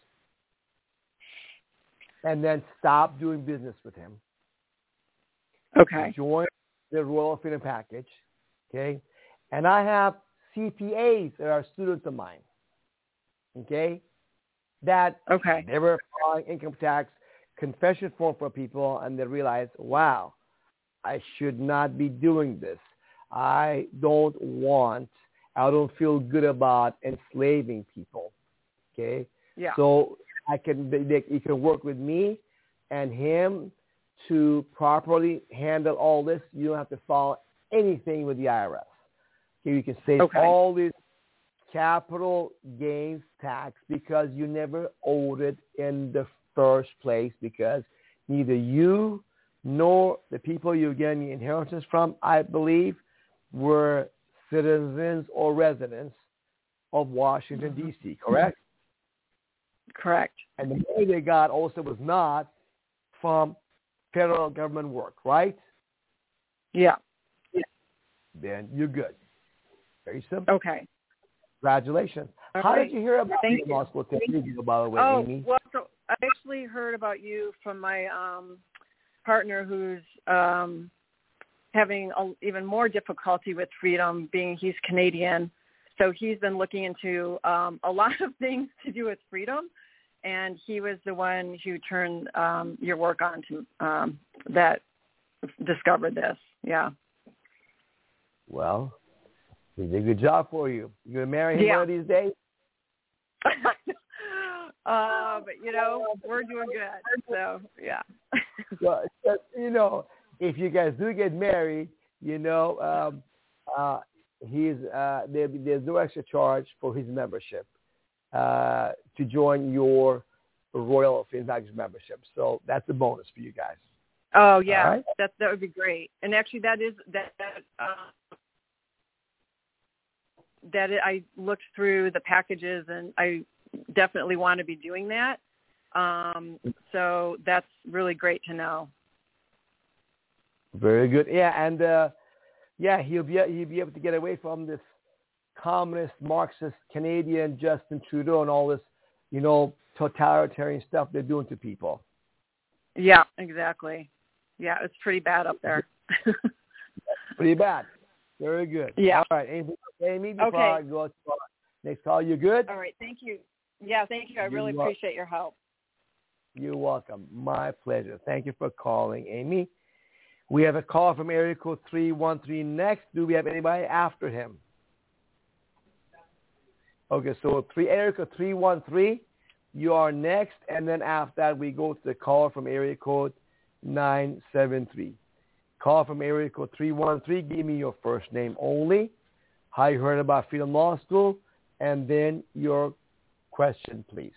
and then stop doing business with him. Okay. Join the Royal Freedom Package, okay? And I have C P As that are students of mine, okay, that okay. they were filing income tax confession form for people, and they realize, wow, I should not be doing this. I don't want, I don't feel good about enslaving people, okay? Yeah. So I can, they, you can work with me and him to properly handle all this. You don't have to file anything with the I R S. Okay, you can save okay. all this capital gains tax because you never owed it in the first place, because neither you nor the people you're getting the inheritance from, I believe, were citizens or residents of Washington, D C, correct? Correct. And the money they got also was not from federal government work, right? Yeah. Then you're good. Very simple. Okay. Congratulations. All How right. did you hear about Thank the law school ten years ago, by the way, oh, Amy? well, so I actually heard about you from my um, partner who's um, having a, even more difficulty with freedom, being he's Canadian. So he's been looking into um, a lot of things to do with freedom, and he was the one who turned um, your work on to um, that discovered this. Yeah. Well, he did a good job for you. You going to marry him yeah. one of these days? uh, but, you know, we're doing good. So, yeah. Well, just, you know, if you guys do get married, you know, um, uh, he's uh, there, there's no extra charge for his membership uh, to join your Royal Freedom Package membership. So that's a bonus for you guys. Oh, yeah. Right? That that would be great. And actually, that is that that, uh, that it, I looked through the packages, and I definitely want to be doing that. Um, so that's really great to know. Very good. Yeah, and uh, yeah, he'll be he'll be able to get away from this communist, Marxist, Canadian Justin Trudeau and all this, you know, totalitarian stuff they're doing to people. Yeah, exactly. Yeah, it's pretty bad up there. Pretty bad. Very good. Yeah. All right, Amy, Amy before Okay. I go to our next call, you good? All right. Thank you. Yeah, thank you. I You're really wel- appreciate your help. You're welcome. My pleasure. Thank you for calling, Amy. We have a call from area code three one three next. Do we have anybody after him? Okay, so three area code three one three, you are next, and then after that we go to the call from area code nine seven three. Call from area code three one three, give me your first name only, how you heard about Freedom Law School, and then your question, please.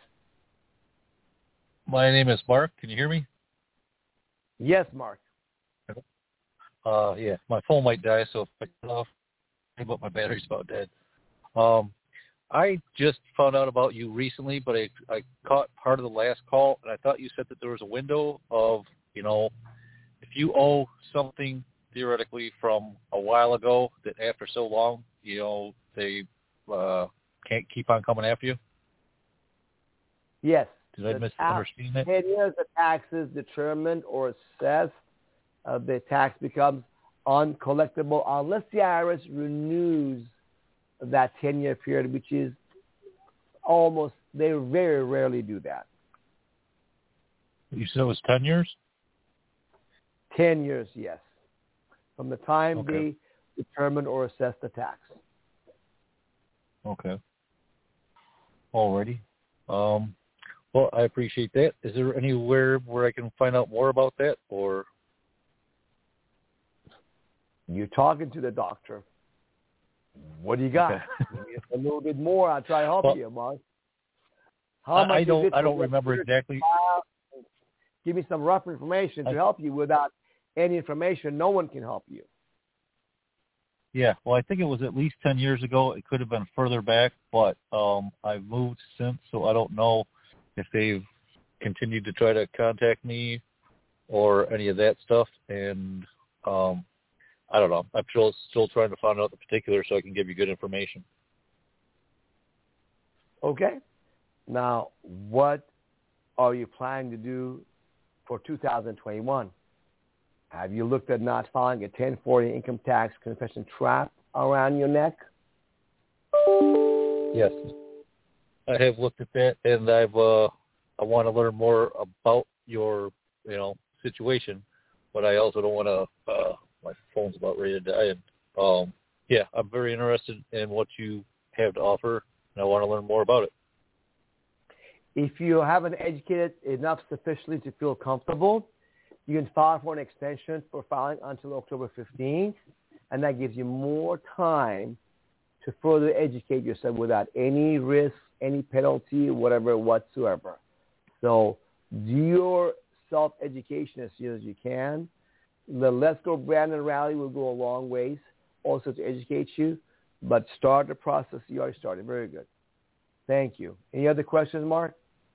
My name is Mark. Can you hear me? Yes, Mark. Uh, yeah, my phone might die, so if I get off, but my battery's about dead. Um, I just found out about you recently, but I, I caught part of the last call, and I thought you said that there was a window of, you know, if you owe something theoretically from a while ago, that after so long, you know, they uh, can't keep on coming after you. Yes. Did I The misunderstand that? ten years the tax is determined or assessed, uh, the tax becomes uncollectible unless the I R S renews that ten-year period, which is almost, they very rarely do that. You said it was ten years? ten years, yes. From the time Okay. they determine or assess the tax. Okay. Alrighty. Um, well, I appreciate that. Is there anywhere where I can find out more about that, or? You're talking to the doctor. What do you got? Okay. A little bit more. I'll try to help Well, you, Mark. How I, much I is don't. it I for don't your remember first exactly. child? Give me some rough information to I, help you. Without any information, no one can help you. Yeah. Well, I think it was at least ten years ago. It could have been further back, but um, I've moved since, so I don't know if they've continued to try to contact me or any of that stuff. And um, I don't know. I'm still still trying to find out the particulars so I can give you good information. Okay. Now, what are you planning to do for two thousand twenty-one? Have you looked at not filing a ten forty income tax confession trap around your neck? Yes, I have looked at that, and I've uh, I want to learn more about your you know situation, but I also don't want to. Uh, my phone's about ready to die, and um, yeah, I'm very interested in what you have to offer, and I want to learn more about it. If you haven't educated enough sufficiently to feel comfortable, you can file for an extension for filing until October fifteenth, and that gives you more time to further educate yourself without any risk, any penalty, whatever whatsoever. So do your self-education as soon as you can. The Let's Go Brandon rally will go a long ways also to educate you, but start the process. You already started. Very good. Thank you. Any other questions, Mark?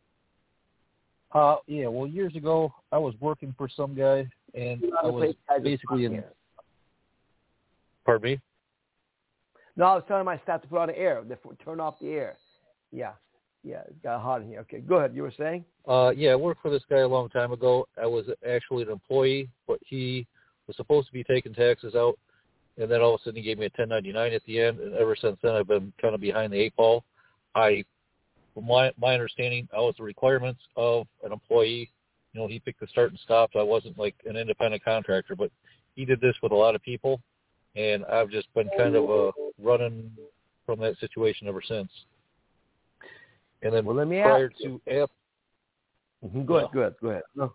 Uh, yeah, well, years ago, I was working for some guy, and I was basically in... Pardon me? No, I was telling my staff to put on the air, to turn off the air. Yeah, yeah, it got hot in here. Okay, go ahead. You were saying? Uh, yeah, I worked for this guy a long time ago. I was actually an employee, but he was supposed to be taking taxes out, and then all of a sudden he gave me a ten ninety-nine at the end, and ever since then I've been kind of behind the eight ball. I, from my, my understanding, I was the requirements of an employee. You know, he picked the start and stops. I wasn't like an independent contractor, but he did this with a lot of people, and I've just been kind of uh, running from that situation ever since. And then well, let me prior ask you. to after, mm-hmm. Go ahead, go ahead, go ahead. No.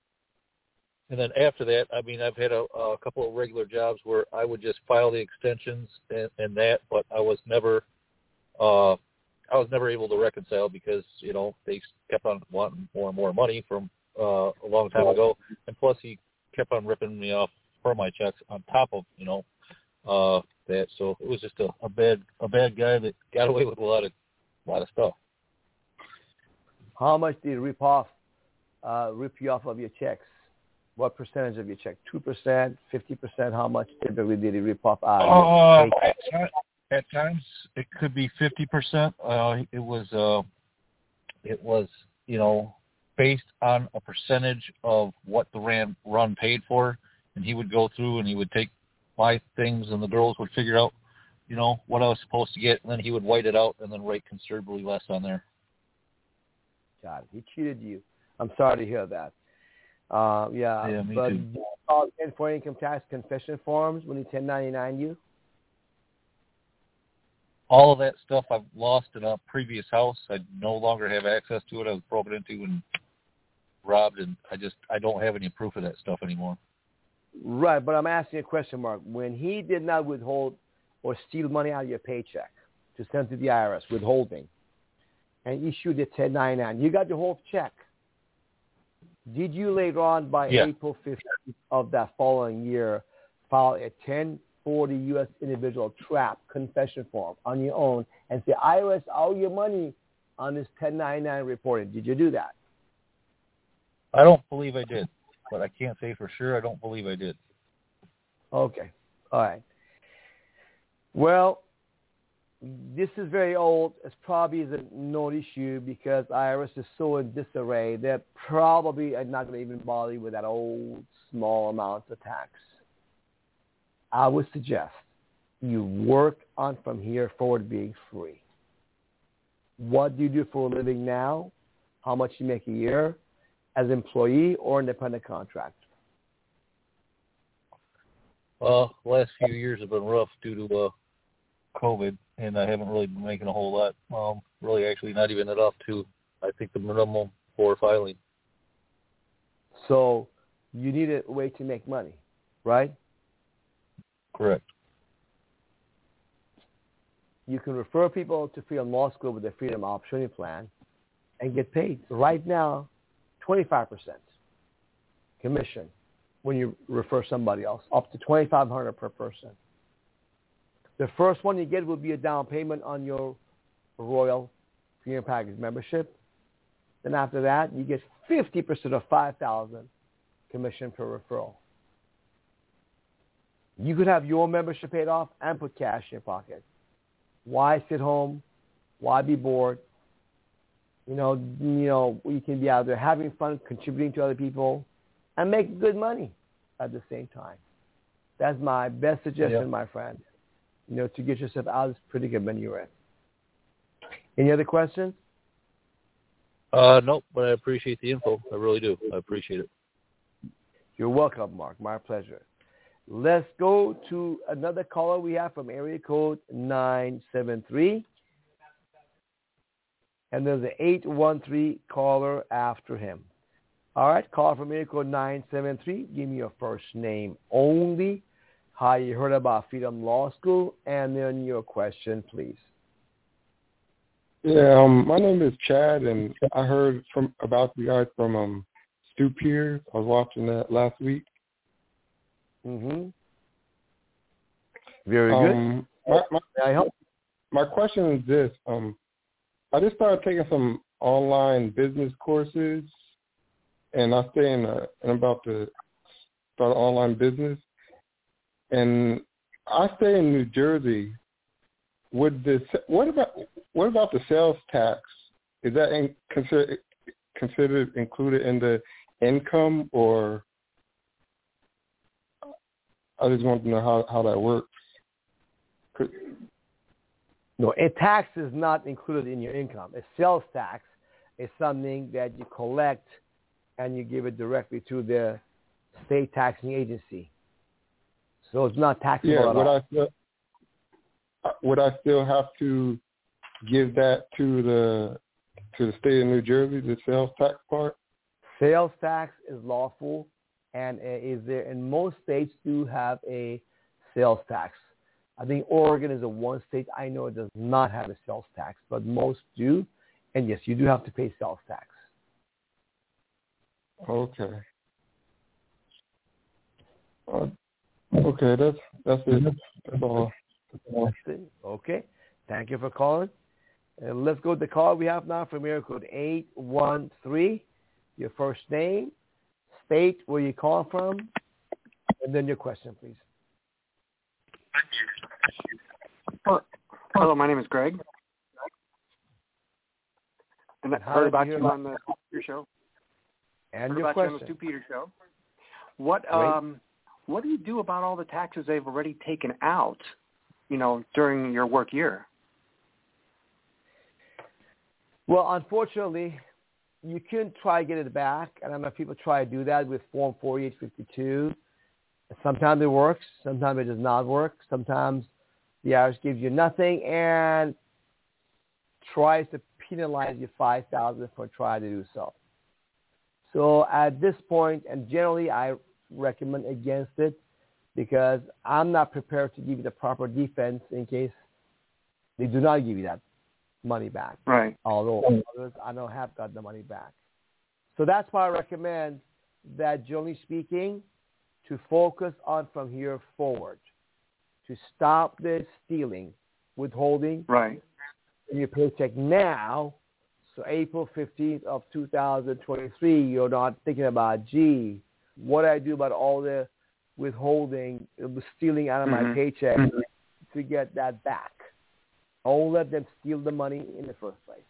And then after that, I mean, I've had a, a couple of regular jobs where I would just file the extensions and, and that, but I was never, uh, I was never able to reconcile because you know they kept on wanting more and more money from uh, a long time ago, and plus he kept on ripping me off for my checks on top of you know uh, that. So it was just a, a bad, a bad guy that got away with a lot of, a lot of stuff. How much did he rip off, uh, rip you off of your checks? What percentage of your check? two percent, fifty percent? How much typically did he rip off out Uh, of your at, ti- at times it could be fifty percent. Uh, it was, uh, it was, you know, based on a percentage of what the ran, run paid for, and he would go through and he would take my things, and the girls would figure out, you know, what I was supposed to get, and then he would white it out and then write considerably less on there. Got it. He cheated you. I'm sorry to hear that. Uh, yeah, Yeah, me but too. did you call in for income tax confession forms when he ten ninety-nine you? All of that stuff I've lost in a previous house. I no longer have access to it. I was broken into and robbed, and I just I don't have any proof of that stuff anymore. Right, but I'm asking a question, Mark. When he did not withhold or steal money out of your paycheck to send to the I R S, withholding, and issued a ten ninety-nine, you got your whole check. Did you later on, by Yeah. April fifteenth of that following year, file a ten forty U S individual trap confession form on your own and say, I R S, I owe your money on this ten ninety-nine reporting? Did you do that? I don't believe I did, but I can't say for sure. I don't believe I did. Okay. All right. Well, this is very old. It's probably is a known issue because I R S is so in disarray. They probably are not going to even bother you with that old small amount of tax. I would suggest you work on from here forward being free. What do you do for a living now? How much you make a year as employee or independent contractor? Well, the last few years have been rough due to uh, COVID, and I haven't really been making a whole lot. Um, really, actually, not even enough to, I think, the minimum for filing. So you need a way to make money, right? Correct. You can refer people to Freedom Law School with the Freedom Opportunity Plan and get paid. Right now, twenty-five percent commission when you refer somebody else, up to twenty-five hundred dollars per person. The first one you get will be a down payment on your Royal Freedom Package membership. Then after that, you get fifty percent of five thousand dollars commission per referral. You could have your membership paid off and put cash in your pocket. Why sit home? Why be bored? You know, you know, you can be out there having fun, contributing to other people, and make good money at the same time. That's my best suggestion, Yeah. my friend. You know, to get yourself out of this predicament you're in. Any other questions? Uh, nope, but I appreciate the info. I really do. I appreciate it. You're welcome, Mark. My pleasure. Let's go to another caller we have from area code nine seven three. And there's an eight one three caller after him. All right, caller from area code nine seven three. Give me your first name only, how you heard about Freedom Law School, and then your question, please. Yeah, um, my name is Chad, and I heard from about you guys from um, Stu Pierce. I was watching that last week. Mm-hmm. Very good. Um, my, my, May I help? my question is this. Um, I just started taking some online business courses, and I stay in a, I'm about to start an online business, and I stay in New Jersey. Would this, what about what about the sales tax? Is that in, consider, considered included in the income, or I just want to know how, how that works. No, a tax is not included in your income. A sales tax is something that you collect and you give it directly to the state taxing agency. So it's not taxable Yeah, at would all. I still would I still have to give that to the to the state of New Jersey, the sales tax part? Sales tax is lawful, and uh, is there, and most states do have a sales tax. I think Oregon is the one state I know it does not have a sales tax, but most do. And yes, you do have to pay sales tax. Okay. Uh, okay, that's that's it. That's all. That's it. Okay. Thank you for calling. And let's go to the call we have now from area code eight one three. Your first name, state where you're calling from, and then your question, please. Hello, my name is Greg. And I How heard did about you you, hear on the Peter show. And heard your about you on the question. Stu Peters show. What Great. um what do you do about all the taxes they've already taken out, you know, during your work year? Well, unfortunately, you can try to get it back. I don't know if people try to do that with Form forty-eight fifty-two. Sometimes it works. Sometimes it does not work. Sometimes the I R S gives you nothing and tries to penalize you five thousand dollars for trying to do so. So at this point, and generally I recommend against it because I'm not prepared to give you the proper defense in case they do not give you that money back. Right. Although others I know have got the money back. So that's why I recommend that, generally speaking, to focus on from here forward, to stop the stealing, withholding Right. in your paycheck now. So April fifteenth of two thousand twenty-three, you're not thinking about, gee, what do I do about all the withholding, the stealing out of mm-hmm. my paycheck mm-hmm. to get that back. Don't let them steal the money in the first place.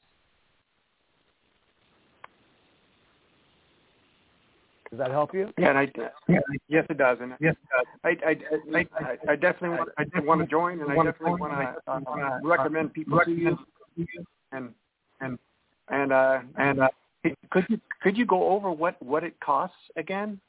Does that help you? Yeah, and I, yeah, yes, it does. And yes, I, I, I, I, I definitely want, I definitely want to join, and I definitely want to uh, recommend people to you. And and and uh, and uh, could you could you go over what, what it costs again?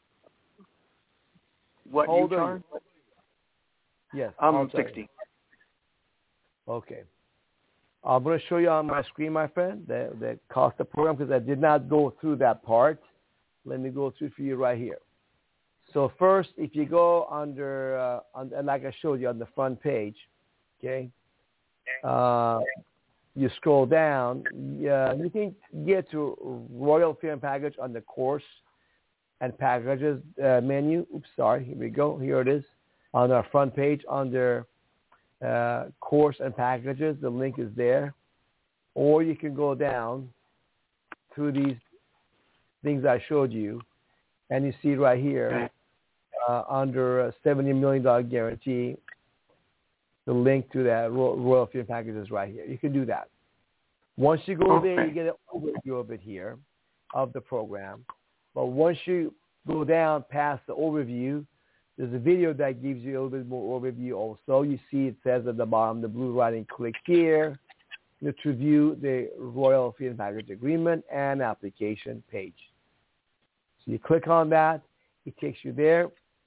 What Hold you on. charge? Yes. Um, sixty. Okay. I'm going to show you on my screen, my friend, the, the cost of program because I did not go through that part. Let me go through for you right here. So first, if you go under, uh, on, like I showed you on the front page, okay, uh, you scroll down, uh, you can get to Royal Fare and Package on the course and packages uh, menu. Oops, sorry. Here we go. Here it is on our front page under uh, course and packages. The link is there. Or you can go down through these things I showed you, and you see right here uh, under a seventy million dollars guarantee, the link to that Royal Fare and Package is right here. You can do that. Once you go okay. there, you get an overview of it here of the program. But once you go down past the overview, there's a video that gives you a little bit more overview also. You see it says at the bottom, the blue writing, click here to view the Royal Fare and Package Agreement and application page. So you click on that. It takes you there.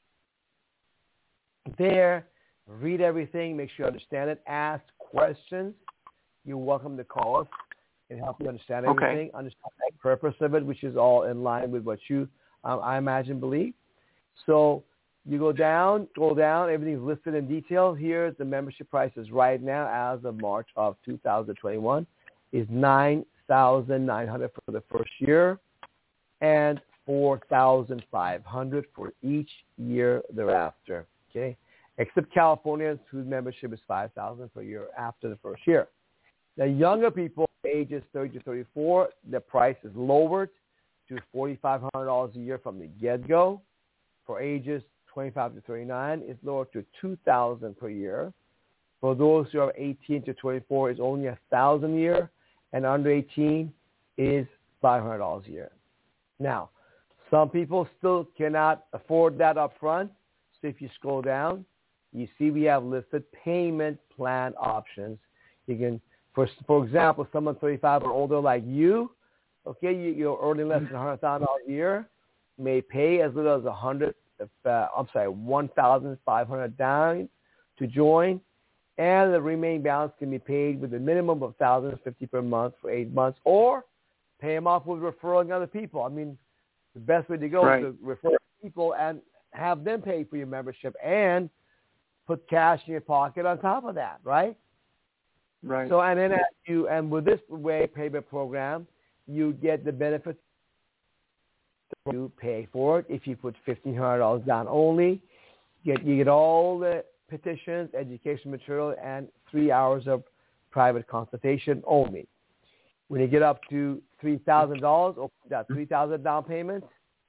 There, read everything. Make sure you understand it. Ask questions. You're welcome to call us and help you understand everything. Okay. Understand the purpose of it, which is all in line with what you, um, I imagine, believe. So you go down, scroll down. Everything's listed in detail. Here's the membership prices right now as of March of two thousand twenty-one is nine thousand nine hundred dollars for the first year and four thousand five hundred dollars for each year thereafter. Okay, except California, whose membership is five thousand dollars per year after the first year. The younger people, ages thirty to thirty-four, the price is lowered to four thousand five hundred dollars a year from the get-go. For ages twenty-five to thirty-nine, it's lowered to two thousand dollars per year. For those who are eighteen to twenty-four, it's only one thousand dollars a year, and under eighteen is five hundred dollars a year. Now, some people still cannot afford that up front. So if you scroll down, you see we have listed payment plan options. You can, for for example, someone thirty-five or older like you, okay, you, you're earning less than one hundred thousand dollars a year, may pay as little as one hundred. Uh, I'm sorry, one thousand five hundred dollars down to join, and the remaining balance can be paid with a minimum of one thousand fifty dollars per month for eight months, or pay them off with referring other people. I mean, the best way to go right. is to refer people and have them pay for your membership and put cash in your pocket on top of that, right? Right. So, and then as you, and with this way payment program, you get the benefits. You pay for it. If you put fifteen hundred dollars down only, you get, you get all the petitions, education material, and three hours of private consultation only. When you get up to three thousand dollars, or that three thousand dollars down payment, oops,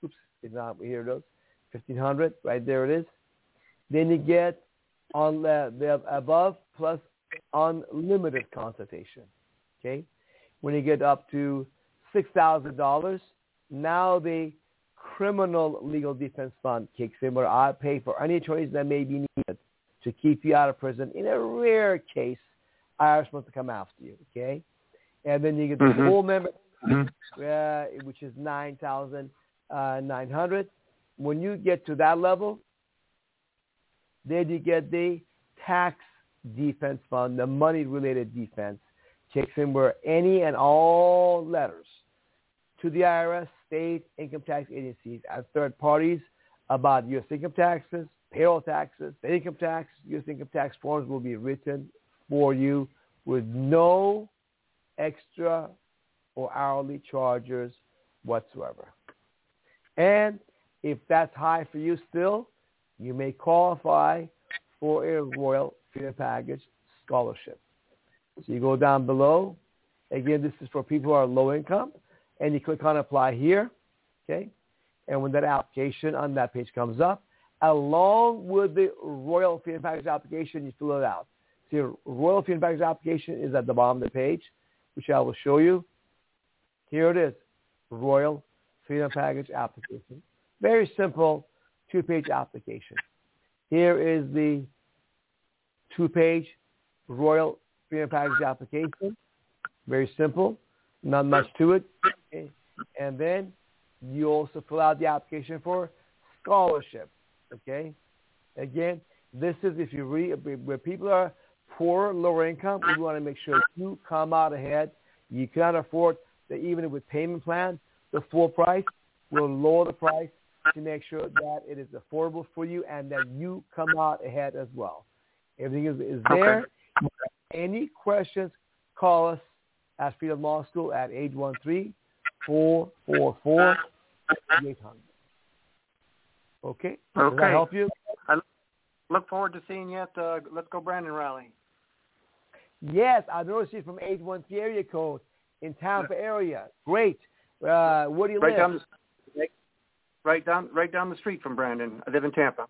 It's not, here it is, fifteen hundred, right there it is. Then you get on the, the above plus unlimited consultation, okay? When you get up to six thousand dollars, now the criminal legal defense fund kicks in, where I pay for any attorneys that may be needed to keep you out of prison. In a rare case, I R S wants to come after you, okay? And then you get the Mm-hmm. full member, Mm-hmm. uh, which is nine thousand nine hundred. When you get to that level, then you get the tax defense fund, the money-related defense, kicks in, where any and all letters to the I R S, state income tax agencies, and third parties about U S income taxes, payroll taxes, state income tax, U S income tax forms will be written for you with no extra or hourly charges whatsoever. And if that's high for you still, you may qualify for a Royal Freedom Package scholarship. So you go down below. Again, this is for people who are low income, and you click on apply here, okay? And when that application on that page comes up, along with the Royal Freedom Package application, you fill it out. So your Royal Freedom Package application is at the bottom of the page, which I will show you. Here it is, Royal Freedom Package application. Very simple two-page application. Here is the two-page Royal Freedom Package application. Very simple, not much to it. Okay. And then you also fill out the application for scholarship. Okay. Again, this is if you read where people are poor, lower income, we want to make sure you come out ahead. You cannot afford that even with payment plan, the full price. We'll lower the price to make sure that it is affordable for you and that you come out ahead as well. Everything is, is there. Okay. Any questions, call us at Freedom Law School at eight one three, four four four, eight hundred. Okay? Does Okay. that help you? I look forward to seeing you at the Let's Go Brandon rally. Yes, I noticed you from eight one three area code in Tampa area. Great. Uh, where do you right live? Down the, right, right down, right down the street from Brandon. I live in Tampa.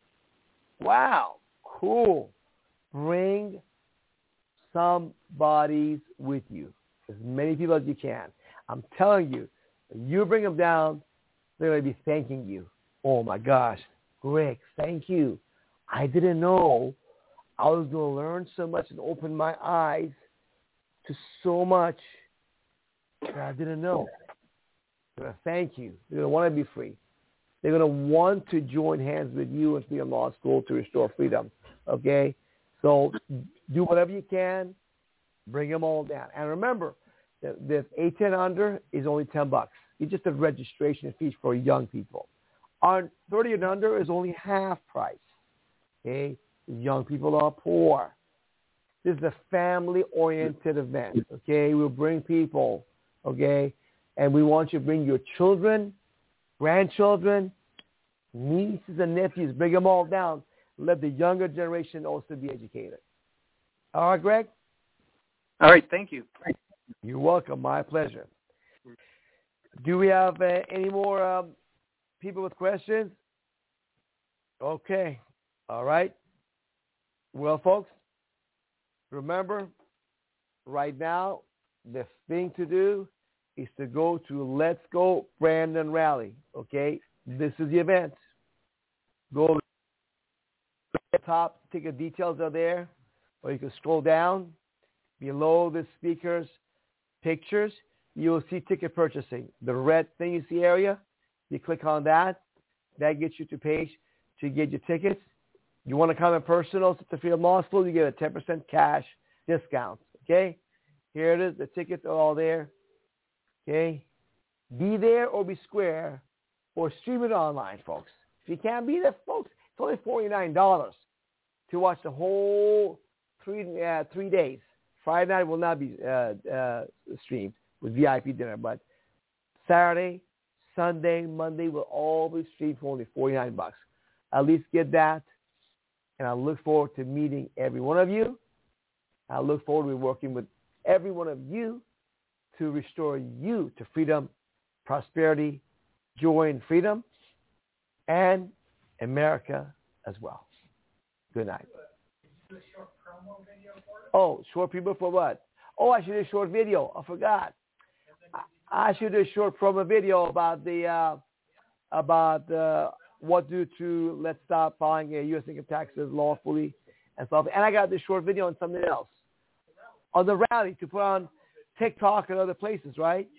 Wow, cool. Bring some bodies with you, as many people as you can. I'm telling you, you bring them down, they're going to be thanking you. Oh my gosh, Greg, thank you. I didn't know I was going to learn so much and open my eyes to so much that I didn't know. They're going to thank you. They're going to want to be free. They're going to want to join hands with you in Freedom Law School to restore freedom. Okay? So do whatever you can. Bring them all down. And remember, that the eighteen under is only ten bucks. It's just a registration fee for young people. Our thirty and under is only half price. Okay? Young people are poor. This is a family-oriented event. Okay? We'll bring people. Okay? And we want you to bring your children, grandchildren, nieces and nephews. Bring them all down. Let the younger generation also be educated. All right, Greg? All right. Thank you. You're welcome. My pleasure. Do we have uh, any more um, people with questions? Okay. All right. Well, folks, remember, right now, the thing to do is to go to Let's Go Brandon Rally. Okay? This is the event. Go to the top. Ticket details are there. Or you can scroll down. Below the speaker's pictures, you will see ticket purchasing. The red thing you see area, you click on that. That gets you to page to get your tickets. You want to come in person also to Freedom Law School, you get a ten percent cash discount. Okay? Here it is. The tickets are all there. Okay? Be there or be square or stream it online, folks. If you can't be there, folks, it's only forty-nine dollars to watch the whole three uh, three days. Friday night will not be uh, uh, streamed with V I P dinner, but Saturday, Sunday, Monday will all be streamed for only forty-nine bucks. At least get that, and I look forward to meeting every one of you. I look forward to working with every one of you to restore you to freedom, prosperity, joy, and freedom. and America as well. Good night. Oh, short people for what? Oh, I should do a short video. I forgot. I, I should do a short promo video about the uh, about uh, what to do to let's stop filing uh, U S income taxes lawfully and stuff. And I got this short video on something else on the rally to put on TikTok and other places, right?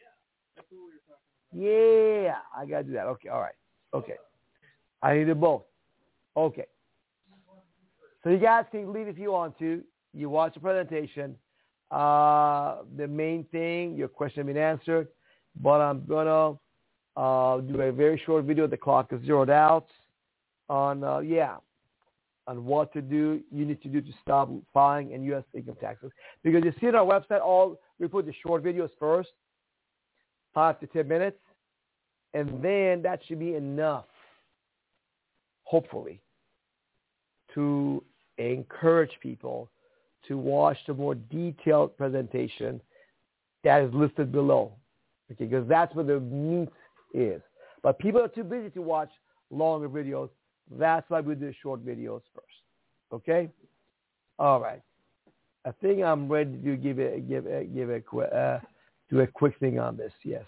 Yeah, I gotta do that. Okay, all right. Okay, I need them both. Okay. So you guys can leave if you want to. You watch the presentation. Uh, the main thing, your question has been answered, but I'm gonna uh, do a very short video. The clock is zeroed out on uh, yeah, on what to do. You need to do to stop filing in U S income taxes, because you see on our website, all we put the short videos first, five to ten minutes, and then that should be enough, hopefully, to encourage people to watch the more detailed presentation that is listed below, okay, because that's where the meat is. But people are too busy to watch longer videos. That's why we do short videos first, okay? All right. I think I'm ready to give it, give it, give it, uh, do a quick thing on this. Yes.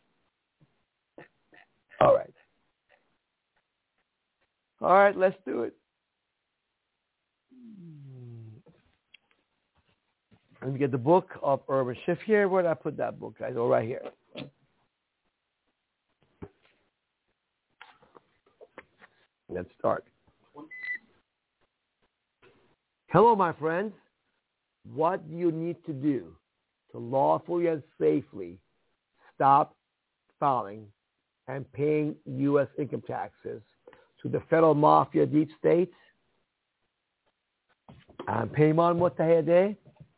All right. All right, let's do it. Let me get the book of Urban Shift here. Where did I put that book, guys? Oh, right here. Let's start. Hello, my friends. What do you need to do to lawfully and safely stop filing and paying U S income taxes to the federal mafia deep state? I'm Payman Mutahede,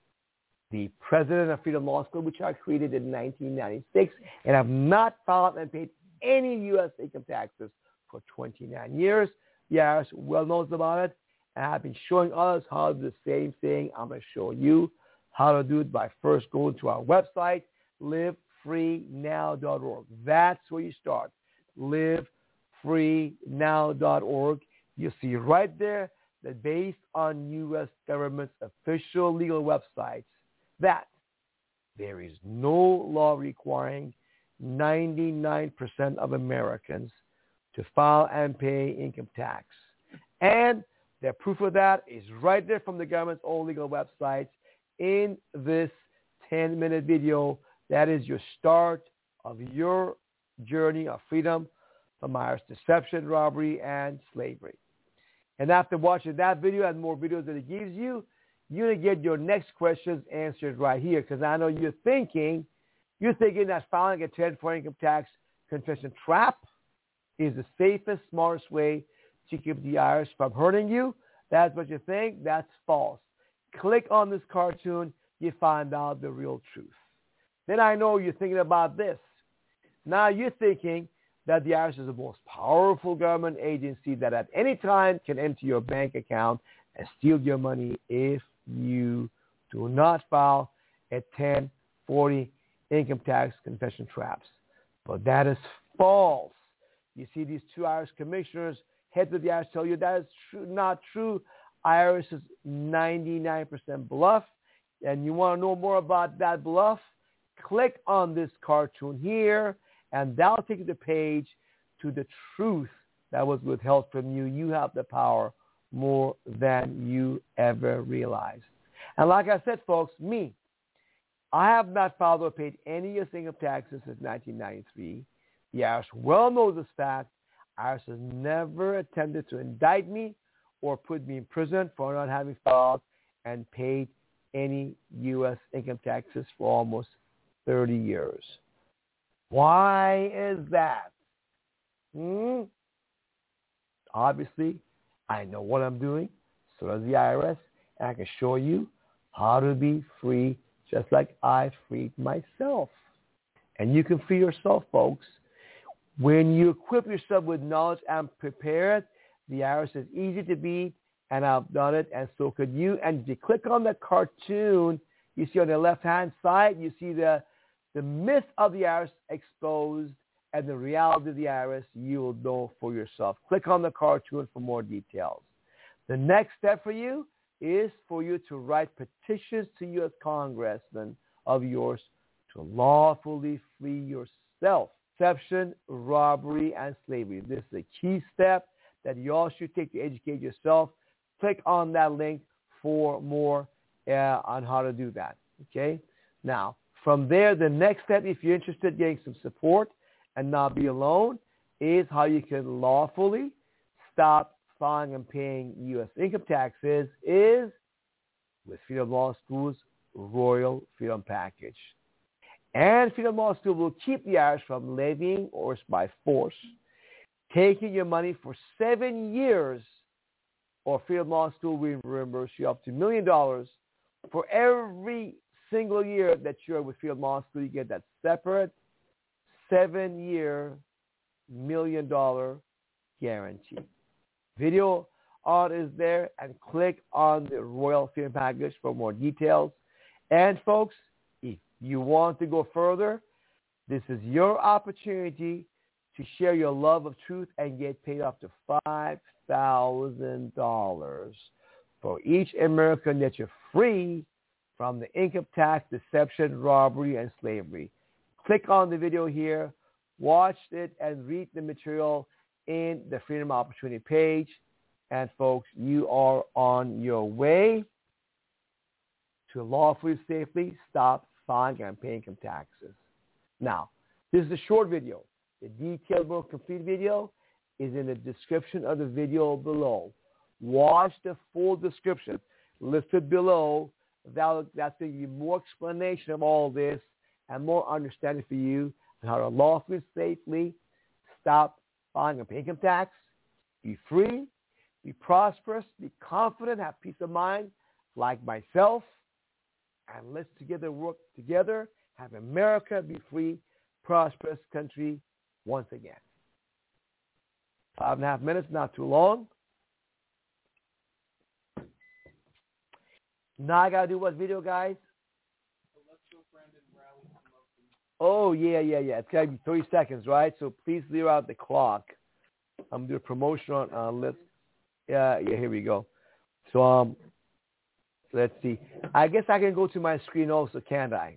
the president of Freedom Law School, which I created in nineteen ninety-six, and have not filed and paid any U S income taxes for twenty-nine years. The I R S well knows about it, and I've been showing others how to do the same thing. I'm going to show you how to do it by first going to our website, live free now dot org. That's where you start, live free now dot org. You see right there that based on U S government's official legal websites, that there is no law requiring ninety-nine percent of Americans to file and pay income tax. And the proof of that is right there from the government's own legal websites in this ten-minute video. That is your start of your journey of freedom from I R S deception, robbery, and slavery. And after watching that video and more videos that it gives you, you're going to get your next questions answered right here, because I know you're thinking, you're thinking that filing a ten forty income tax confession trap is the safest, smartest way to keep the I R S from hurting you. That's what you think. That's false. Click on this cartoon, you find out the real truth. Then I know you're thinking about this. Now you're thinking that the I R S is the most powerful government agency that at any time can enter your bank account and steal your money if you do not file a ten forty income tax confession traps. But that is false. You see these two I R S commissioners, heads of the I R S, tell you that is true, not true. I R S is ninety-nine percent bluff. And you want to know more about that bluff? Click on this cartoon here, and that'll take you to the page to the truth that was withheld from you. You have the power more than you ever realized. And like I said, folks, me, I have not filed or paid any U S income taxes since nineteen ninety-three. The I R S well knows this fact. I R S has never attempted to indict me or put me in prison for not having filed and paid any U S income taxes for almost thirty years. Why is that? Hmm? Obviously, I know what I'm doing, so does the I R S, and I can show you how to be free just like I freed myself. And you can free yourself, folks. When you equip yourself with knowledge and prepared, the I R S is easy to beat, and I've done it, and so could you. And if you click on the cartoon, you see on the left-hand side, you see the, the myth of the I R S exposed and the reality of the I R S, you will know for yourself. Click on the cartoon for more details. The next step for you is for you to write petitions to U S congressmen of yours to lawfully free yourself. Deception, robbery, and slavery. This is a key step that you all should take to educate yourself. Click on that link for more uh, on how to do that. Okay? Now, from there, the next step, if you're interested in getting some support and not be alone, is how you can lawfully stop filing and paying U S income taxes is with Freedom Law School's Royal Freedom Package. And Freedom Law School will keep the I R S from levying or by force, taking your money for seven years, or Freedom Law School will reimburse you up to a million dollars for every single year that you're with Freedom Law School. You get that separate seven-year million dollar guarantee. Video art is there, and click on the Royal Freedom Package for more details. And folks, if you want to go further, this is your opportunity to share your love of truth and get paid up to five thousand dollars for each American that you're free from the income tax, deception, robbery, and slavery. Click on the video here, watch it, and read the material in the Freedom Opportunity page. And folks, you are on your way to lawfully, safely stop filing and paying income taxes. Now, this is a short video. The detailed, more complete video is in the description of the video below. Watch the full description listed below. That, that's going to give you more explanation of all this and more understanding for you on how to lawfully, safely stop filing and paying income tax, be free, be prosperous, be confident, have peace of mind, like myself, and let's together work together, have America be free, prosperous country once again. Five and a half minutes, not too long. Now I got to do what video, guys? Oh, yeah, yeah, yeah. It's got to be thirty seconds, right? So please clear out the clock. I'm doing a promotion on uh, let's, yeah, yeah, here we go. So, um, let's see. I guess I can go to my screen also, can't I?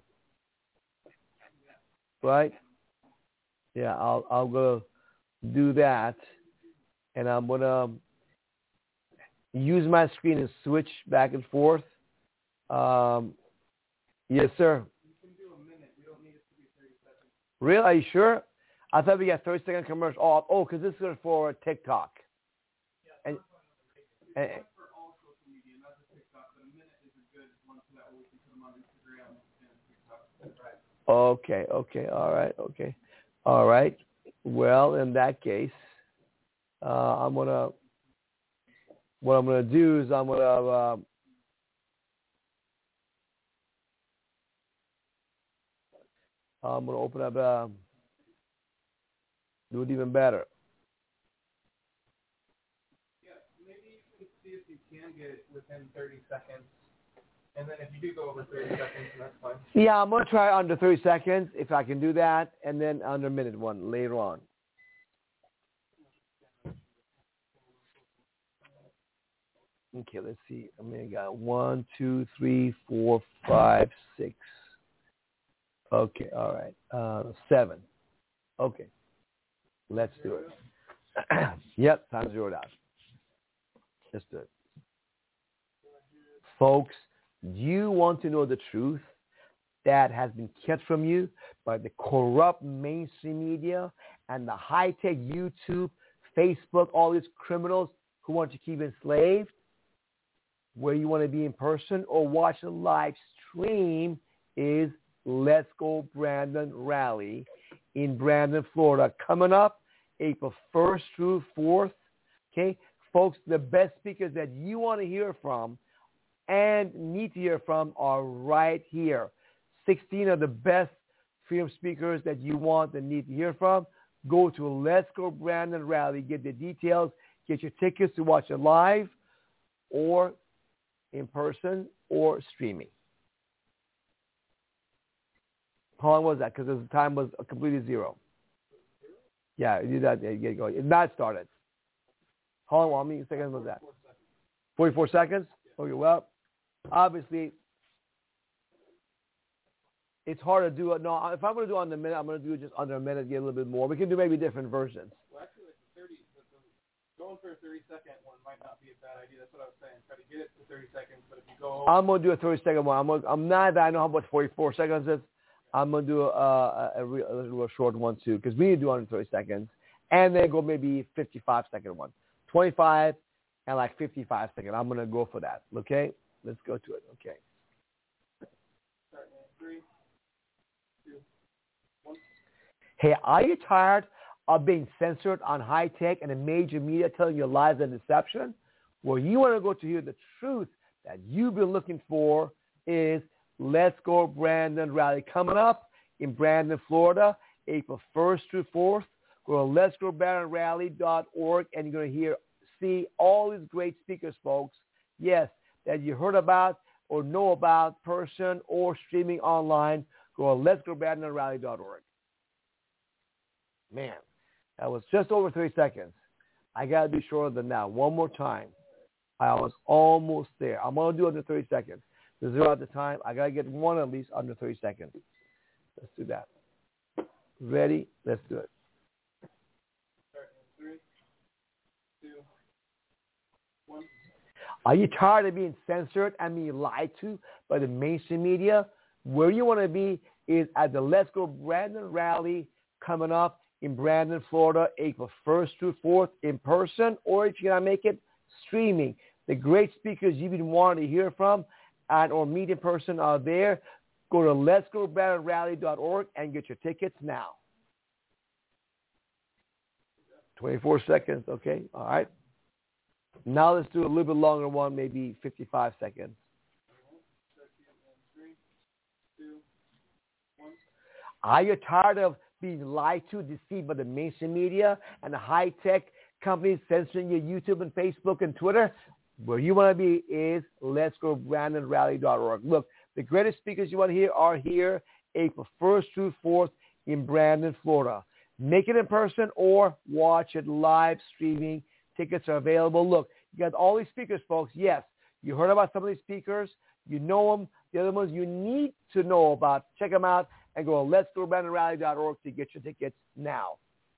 Right? Yeah, I'll, I'll go do that. And I'm going to use my screen and switch back and forth. Um, yes, sir. Really? Are you sure? I thought we got thirty second commercial. Oh, oh, because this is for TikTok. And, and, okay, okay, all right, okay, all right. Well, in that case, uh, I'm gonna. What I'm gonna do is I'm gonna. Uh, I'm going to open up, uh, do it even better. Yeah, maybe you can see if you can get it within thirty seconds. And then if you do go over thirty seconds, that's fine. Yeah, I'm going to try under thirty seconds if I can do that, and then under minute one later on. Okay, let's see. I mean, I got one, two, three, four, five, six. Okay, all right. Uh, seven. Okay. Let's do it. Yep, time zeroed out. Let's do it. Folks, do you want to know the truth that has been kept from you by the corrupt mainstream media and the high-tech YouTube, Facebook, all these criminals who want to keep enslaved? Where you want to be in person or watch a live stream is Let's Go Brandon Rally in Brandon, Florida, coming up April first through fourth. Okay, folks, the best speakers that you want to hear from and need to hear from are right here. sixteen of the best freedom speakers that you want and need to hear from. Go to Let's Go Brandon Rally, get the details, get your tickets to watch it live or in person or streaming. How long was that? Because the time was completely zero. Yeah, you do that. You get going. It's not started. Hold on, how many seconds was that? forty-four seconds? Okay, well, obviously, it's hard to do it. No, if I'm going to do it on the minute, I'm going to do it just under a minute, get a little bit more. We can do maybe different versions. Well, actually, like the thirty, the, the, going for a thirty-second one might not be a bad idea. That's what I was saying. Try to get it to thirty seconds, but if you go... I'm going to do a thirty-second one. I'm, gonna, I'm not that I know how much forty-four seconds is. I'm going to do a, a, a, real, a real short one, too, because we need to do under thirty seconds. And then go maybe fifty-five second one. twenty-five and like fifty-five second. I'm going to go for that. Okay? Let's go to it. Okay. Start in three, two, one. Hey, are you tired of being censored on high tech and the major media telling you lies and deception? Well, you want to go to hear the truth that you've been looking for is Let's Go Brandon Rally coming up in Brandon, Florida, April first through fourth. Go to let's go brandon rally dot org and you're going to hear, see all these great speakers, folks. Yes, that you heard about or know about person or streaming online. Go to let's go brandon rally dot org. Man, that was just over three seconds. I got to be shorter than that. One more time. I was almost there. I'm going to do it under thirty seconds. To zero out the time, I got to get one at least under thirty seconds. Let's do that. Ready? Let's do it. Start in three, two, one. Are you tired of being censored and being lied to by the mainstream media? Where you want to be is at the Let's Go Brandon Rally coming up in Brandon, Florida, April first through fourth in person, or if you cannot make it, streaming. The great speakers you've been wanting to hear from and or meet in person are there. Go to let's go brandon rally dot org and get your tickets now. twenty-four seconds, okay? All right. Now let's do a little bit longer one, maybe fifty-five seconds. Are you tired of being lied to, deceived by the mainstream media and the high-tech companies censoring your YouTube and Facebook and Twitter? Where you want to be is let's go brandon rally dot org. Look, the greatest speakers you want to hear are here April first through fourth in Brandon, Florida. Make it in person or watch it live streaming. Tickets are available. Look, you got all these speakers, folks. Yes, you heard about some of these speakers. You know them. The other ones you need to know about. Check them out and go to let's go brandon rally dot org to get your tickets now.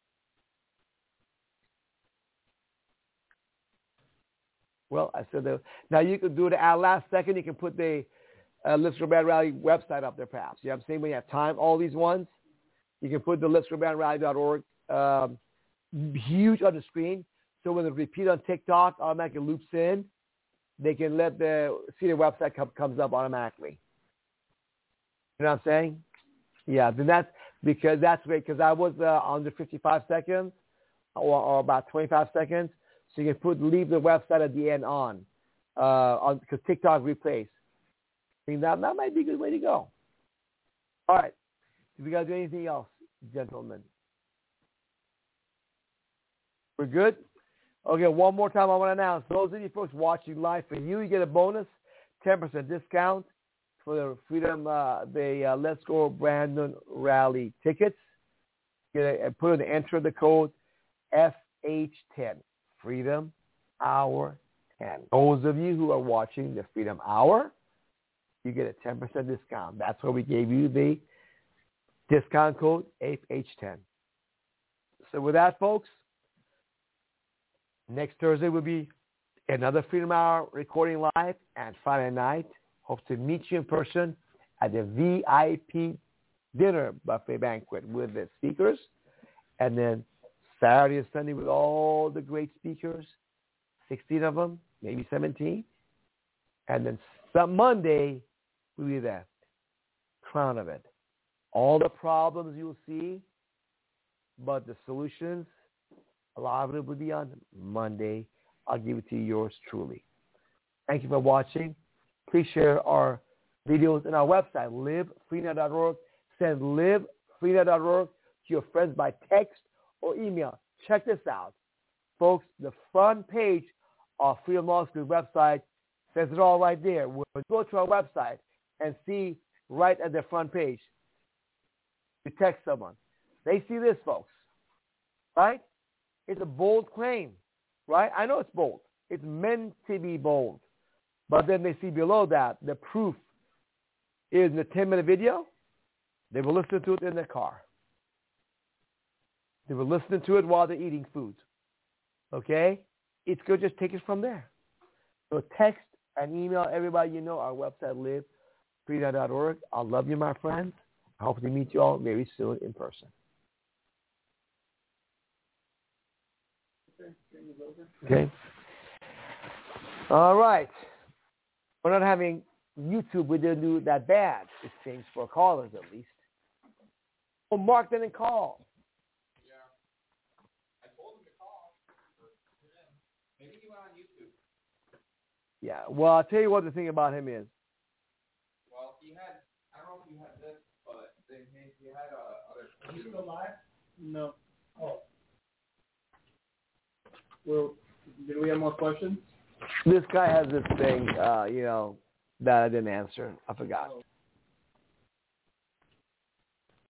Well, I said that. Now you can do it at last second. You can put the uh, Let's Go Brandon Rally website up there, perhaps. You know what I'm saying? When you have time, all these ones, you can put the let's go brandon rally dot org um, huge on the screen. So when the repeat on TikTok automatically loops in, they can let the see the website come, comes up automatically. You know what I'm saying? Yeah, then that's because that's great because I was uh, under fifty-five seconds or, or about twenty-five seconds. So you can put leave the website at the end on, uh, on because TikTok replays. I think that that might be a good way to go. All right, do we got to do anything else, gentlemen? We're good. Okay, one more time I want to announce those of you folks watching live for you, you get a bonus ten percent discount for the Freedom uh, the uh, Let's Go Brandon Rally tickets. Get a, put in the enter the code F H ten. Freedom Hour ten. Those of you who are watching the Freedom Hour, you get a ten percent discount. That's why we gave you the discount code F H ten. So with that, folks, next Thursday will be another Freedom Hour recording live, and Friday night, hope to meet you in person at the V I P dinner buffet banquet with the speakers, and then Saturday and Sunday with all the great speakers, sixteen of them, maybe seventeen. And then some Monday will be the crown of it. All the problems you'll see, but the solutions, a lot of it will be on Monday. I'll give it to yours truly. Thank you for watching. Please share our videos on our website, live free net dot org. Send live free net dot org to your friends by text or email. Check this out. Folks, the front page of Freedom Law School website says it all right there. We'll go to our website and see right at the front page. You text someone. They see this, folks. right? It's a bold claim, right? I know it's bold. It's meant to be bold. But then they see below that the proof is in the ten-minute video. They will listen to it in their car. They will listen to it while they're eating food. Okay? It's good. Just take it from there. So text and email everybody you know. Our website, live freedom dot org. I love you, my friends. I hope to meet you all very soon in person. Okay? All right. We're not having YouTube. We didn't do that bad. It's changed for callers, at least. Well, Mark didn't call. Yeah. I told him to call. Maybe he went on YouTube. Yeah. Well, I'll tell you what the thing about him is. Well, he had, I don't know if you had this, but then he, he had uh, other. Are you still live? No. Oh. Well, did we have more questions? This guy has this thing, uh, you know, that I didn't answer. I forgot. Oh.